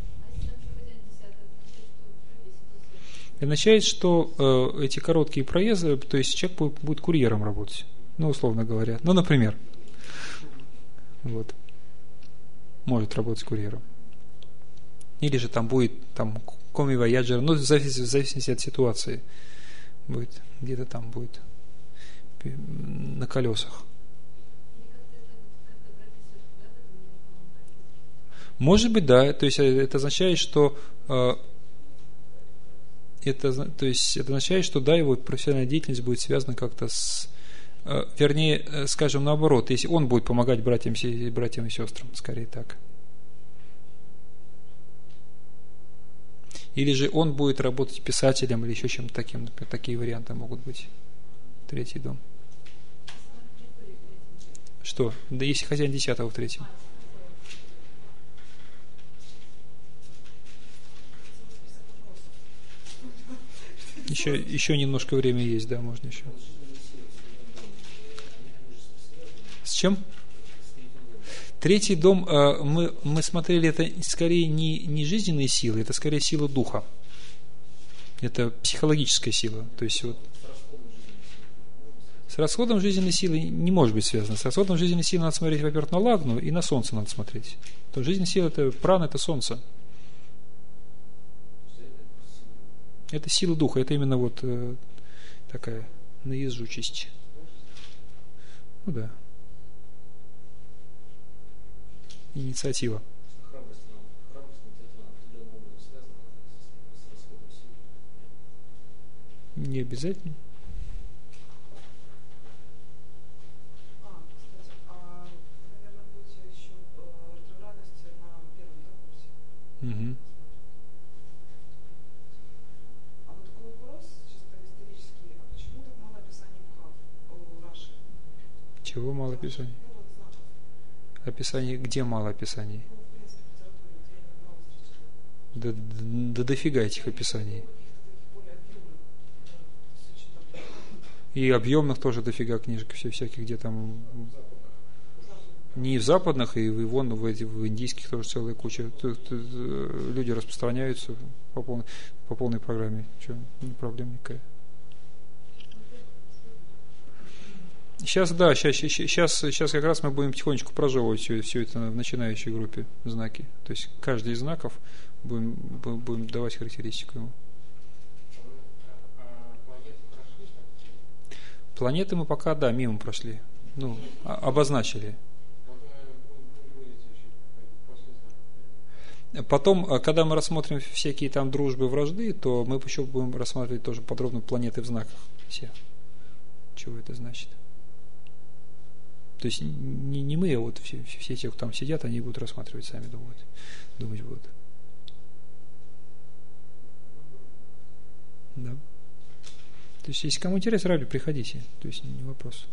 Означает, что эти короткие проезды, то есть человек будет курьером работать, ну, условно говоря. Ну, например, вот, может работать курьером. Или же там будет коми-вояджер, ну, в зависимости от ситуации. Будет, где-то там будет на колесах. Может быть, да, то есть это означает, что это означает, что да, его профессиональная деятельность будет связана как-то с, вернее, скажем наоборот, если он будет помогать братьям и сестрам, скорее так. Или же он будет работать писателем или еще чем-то таким, например, такие варианты могут быть. Третий дом. Что? Да если хозяин 10-го в третьем. Еще немножко времени есть, да, можно еще. С чем? Третий дом, мы смотрели, это скорее не жизненные силы, это скорее сила духа. Это психологическая сила. То есть вот с расходом жизненной силы не может быть связано. С расходом жизненной силы надо смотреть, во-первых, на лагну и на солнце надо смотреть. То жизненная сила, это прана, это солнце. Это сила духа, это именно вот такая наезжучесть. Ну да. инициатива. Храбрость, инициатива определенным образом связана с расходом сил. Не обязательно. Кстати, наверное, будет еще ретроградность на первом курсе. Угу. А вот такой вопрос, чисто исторический, а почему так мало описаний бхав у Раши? Чего мало описаний? Ну вот знаков. Описаний, где мало описаний? Ну, в принципе, в литературе, где я не мало встречала. Да дофига этих описаний. Каких-то таких более объемных, то есть очень там... И объемных тоже дофига книжек всяких, где там... Не в западных, и вон в индийских тоже целая куча. Тут люди распространяются по полной программе. Что, не проблема никакая. Сейчас, да, сейчас как раз мы будем потихонечку прожевывать все это в начинающей группе знаки. То есть каждый из знаков будем давать характеристику ему. Планеты мы пока, да, мимо прошли. Ну, обозначили. Потом, когда мы рассмотрим всякие там дружбы, вражды, то мы еще будем рассматривать тоже подробно планеты в знаках все. Чего это значит? То есть не мы, а вот все те, кто там сидят, они будут рассматривать сами, думать будут. Да. То есть, если кому интересно, ради, приходите. То есть, не вопрос.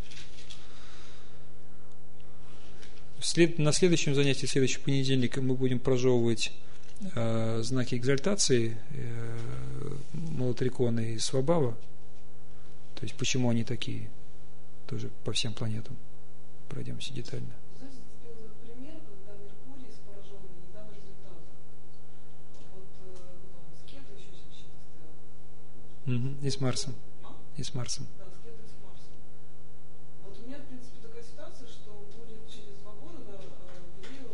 На следующем занятии, в следующий понедельник, мы будем прожевывать знаки экзальтации Малотрикона и Свабава. То есть, почему они такие. Тоже по всем планетам. Пройдемся детально. Знаете, этот пример, когда Меркурий с пораженным не дал результата. Вот с Кетой еще чем-то стоял. И с Марсом. И с Марсом. Да, с Кетой и с Марсом. Вот у меня, в принципе, такая ситуация, что будет через 2 года период,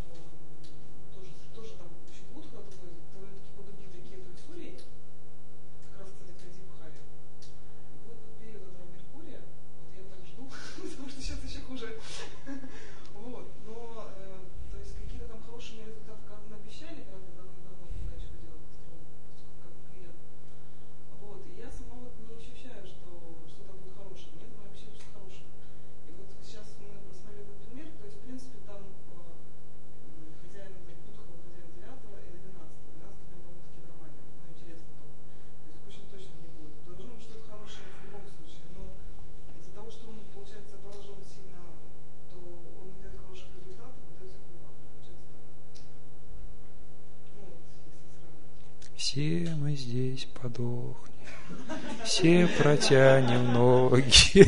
тоже там очень Будха такой, довольно-таки подубитый Кету и Сурьей, как раз, кстати, впереди Бхаре. И будет период этого Меркурия, вот я так жду, потому что сейчас еще хуже. Вот, но, то есть, какие-то там хорошие результаты, когда обещали, когда давно я еще ходила как клиент. Вот, и я сама вот не ощущаю, что что-то будет хорошее. Нет, мы вообще что-то хорошее. И вот сейчас мы просмотрели этот пример, то есть, в принципе, там хозяин Будха, хозяин 9 или 12. 12 довольно-таки нормально, но интересно там. То есть, очень точно не будет. Должно быть что-то хорошее в любом случае, но из-за того, что он, получается, поражен сильно, то он не дает хороших результатов, выдается плохо. Получается так. Ну вот, если сравнивать. Все мы здесь подохнем. Все протянем ноги.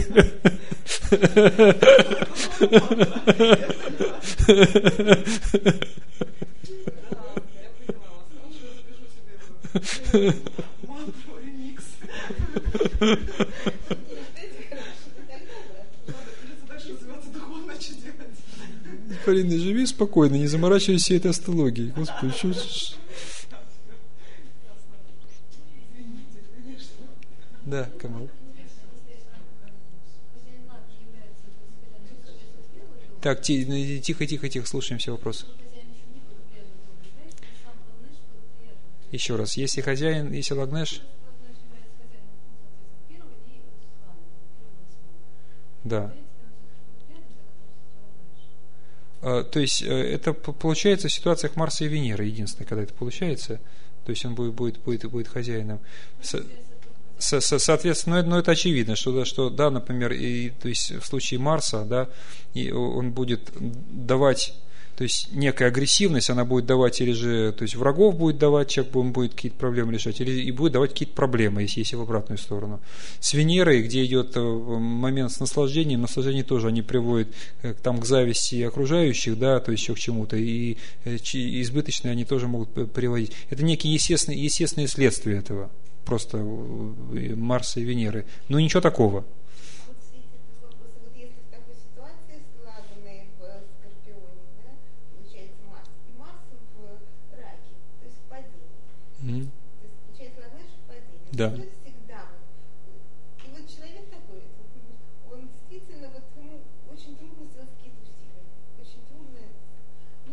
Я поняла вас. Хорошо, я запишу себе мантру, ремикс. Надо, придется дальше развиваться духовно, что делать. Полина, живи спокойно, не заморачивайся всей этой астрологией. Господи, что... Извините, конечно. Да, Камал. Так, тихо, слушаем все вопросы. Еще раз, если хозяин, если Лагнеш, да. То есть это получается в ситуациях Марса и Венеры единственное, когда это получается. То есть он будет хозяином. Соответственно, но это очевидно, что да, например, то есть в случае Марса, да, и он будет давать, то есть некая агрессивность, она будет давать или же, то есть врагов будет давать, человек он будет какие-то проблемы решать, или и будет давать какие-то проблемы, если в обратную сторону. С Венерой, где идет момент с наслаждением, наслаждение тоже они приводят к зависти окружающих, да, то есть еще к чему-то, и избыточные они тоже могут приводить. Это некие естественные следствия этого. Просто Марса и Венеры. Но ничего такого. Вот если в такой ситуации с Ладаной в Скорпионе, да, получается Марс, и Марсом в Раке, то есть в падении. То есть получается Ладаныш в падении. Да. Это всегда. И вот человек такой, он действительно, вот ему очень трудно сделать какие-то усилия. Очень трудно. Ну,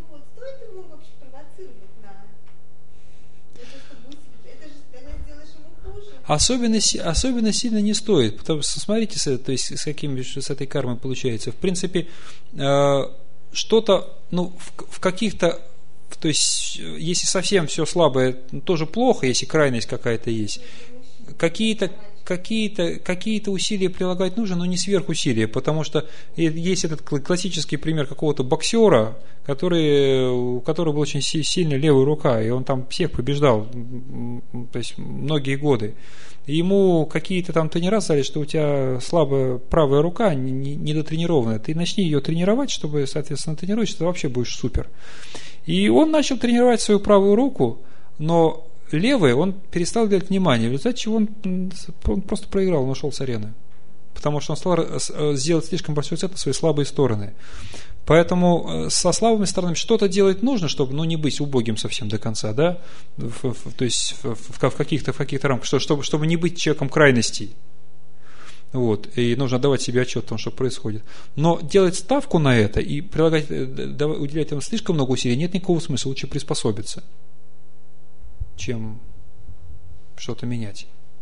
Особенно сильно не стоит, потому что смотрите, то есть с этой кармой получается. В принципе, что-то, в каких-то, то есть, если совсем все слабое, тоже плохо, если крайность какая-то есть. Какие-то усилия прилагать нужно, но не сверхусилия, потому что есть этот классический пример какого-то боксера, у которого была очень сильная левая рука, и он там всех побеждал, то есть многие годы. И ему какие-то там тренера сказали, что у тебя слабая правая рука, недотренированная, ты начни ее тренировать, чтобы, соответственно, тренируешь, ты вообще будешь супер. И он начал тренировать свою правую руку, но левый он перестал уделять внимание, в результате чего он просто проиграл, он ушел с арены. Потому что он стал сделать слишком большой акцент на свои слабые стороны. Поэтому со слабыми сторонами что-то делать нужно, чтобы не быть убогим совсем до конца, да? То есть в каких-то рамках, чтобы не быть человеком крайностей. Вот. И нужно давать себе отчет о том, что происходит. Но делать ставку на это и уделять этому слишком много усилий нет никакого смысла, лучше приспособиться, чем что-то менять.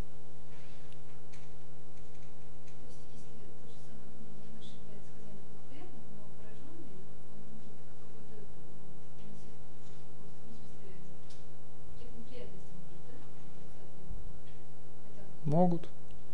Могут.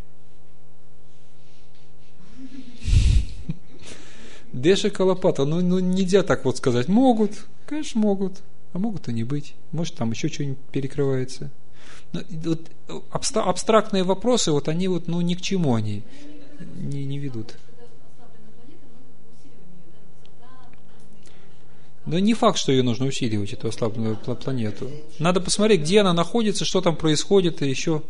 Деша Калапата, нельзя так вот сказать. Могут, конечно, могут. А могут и не быть. Может, там еще что-нибудь перекрывается. Вот абстрактные вопросы, вот они вот, ни к чему они не ведут. Но не факт, что ее нужно усиливать, эту ослабленную планету. Надо посмотреть, где она находится, что там происходит, и еще.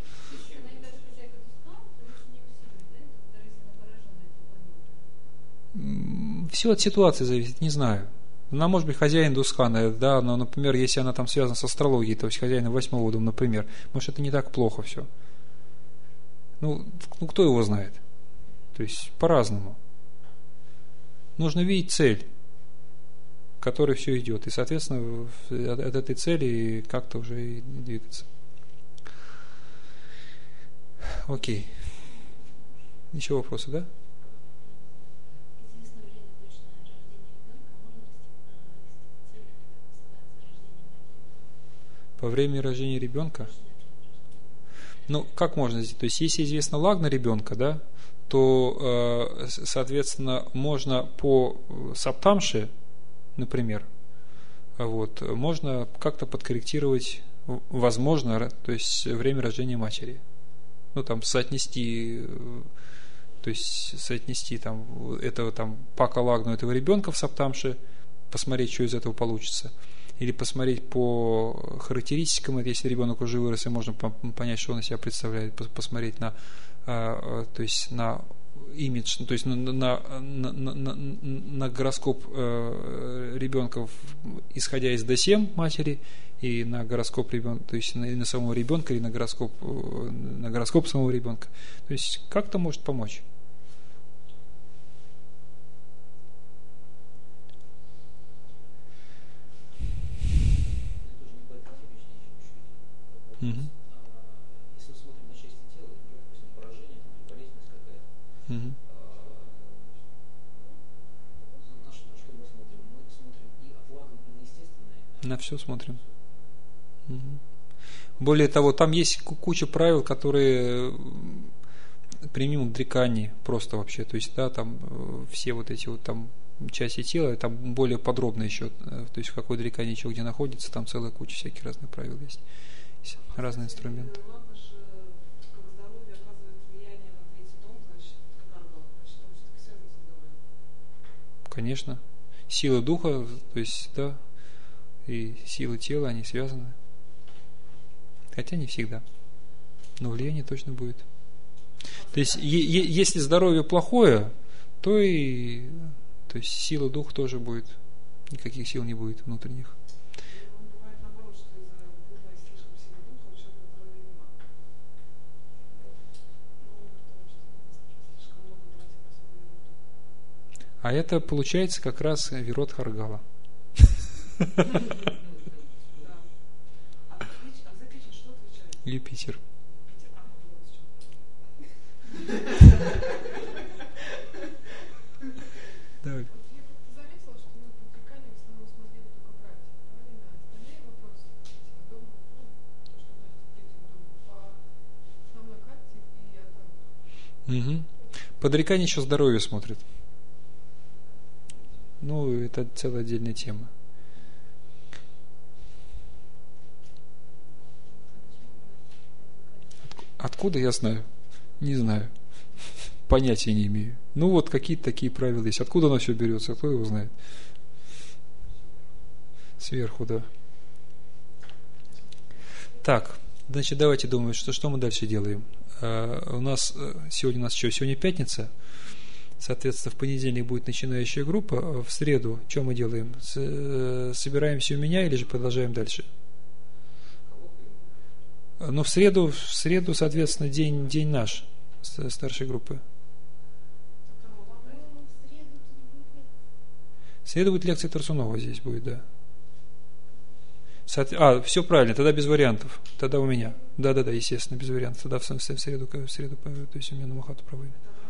Все от ситуации зависит, не знаю. Она может быть хозяин Дусхана, да, но, например, если она там связана с астрологией, то есть хозяин 8-го дома, например, может, это не так плохо все. Кто его знает? То есть, по-разному. Нужно видеть цель, к которой все идет, и, соответственно, от этой цели как-то уже и двигаться. Окей. Еще вопросы, да? Во время рождения ребенка? Как можно? То есть, если известна лагна ребенка, да, то, соответственно, можно по саптамше, например, можно как-то подкорректировать, возможно, то есть, время рождения матери. Соотнести там этого там пака лагну этого ребенка в саптамше, посмотреть, что из этого получится. Или посмотреть по характеристикам, если ребенок уже вырос, и можно понять, что он из себя представляет, посмотреть на имидж, то есть на гороскоп ребенка, исходя из досем матери, и на гороскоп ребенка, то есть на самого ребенка, или на гороскоп самого ребенка. То есть как-то может помочь. Если мы смотрим на части тела, допустим, поражение, болезненность какая-то, на что мы смотрим? Мы смотрим и от лагна, и на естественное. На все смотрим. Более того, там есть куча правил, которые применимы к дрикании просто вообще. То есть, да, там все вот эти вот там части тела, там более подробно еще, то есть в какой дрикании еще где находится, там целая куча всяких разных правил есть. Разные инструменты. Ладно же, как здоровье оказывает влияние на третий дом, значит, как аргал, значит, потому что так связано с здоровьем. Конечно. Сила духа, то есть, да, и сила тела, они связаны. Хотя не всегда. Но влияние точно будет. То есть, если здоровье плохое, то и то есть сила духа тоже будет. Никаких сил не будет внутренних. А это получается как раз Вирод Харгала. Юпитер. Угу. Подрекание еще здоровье смотрит. Ну, это целая отдельная тема. Откуда я знаю? Не знаю. Понятия не имею. Ну вот какие-то такие правила есть. Откуда оно все берется? Кто его знает? Сверху, да. Так, значит, давайте думать, что мы дальше делаем. У нас сегодня что? Сегодня пятница. Соответственно, в понедельник будет начинающая группа. В среду что мы делаем? Собираемся у меня или же продолжаем дальше? Но в среду, соответственно, день наш старшей группы. В среду будет лекция Тарсунова здесь будет, да. Все правильно, тогда без вариантов. Тогда у меня. Да, естественно, без вариантов. Тогда в среду, то есть у меня на Махату проводим.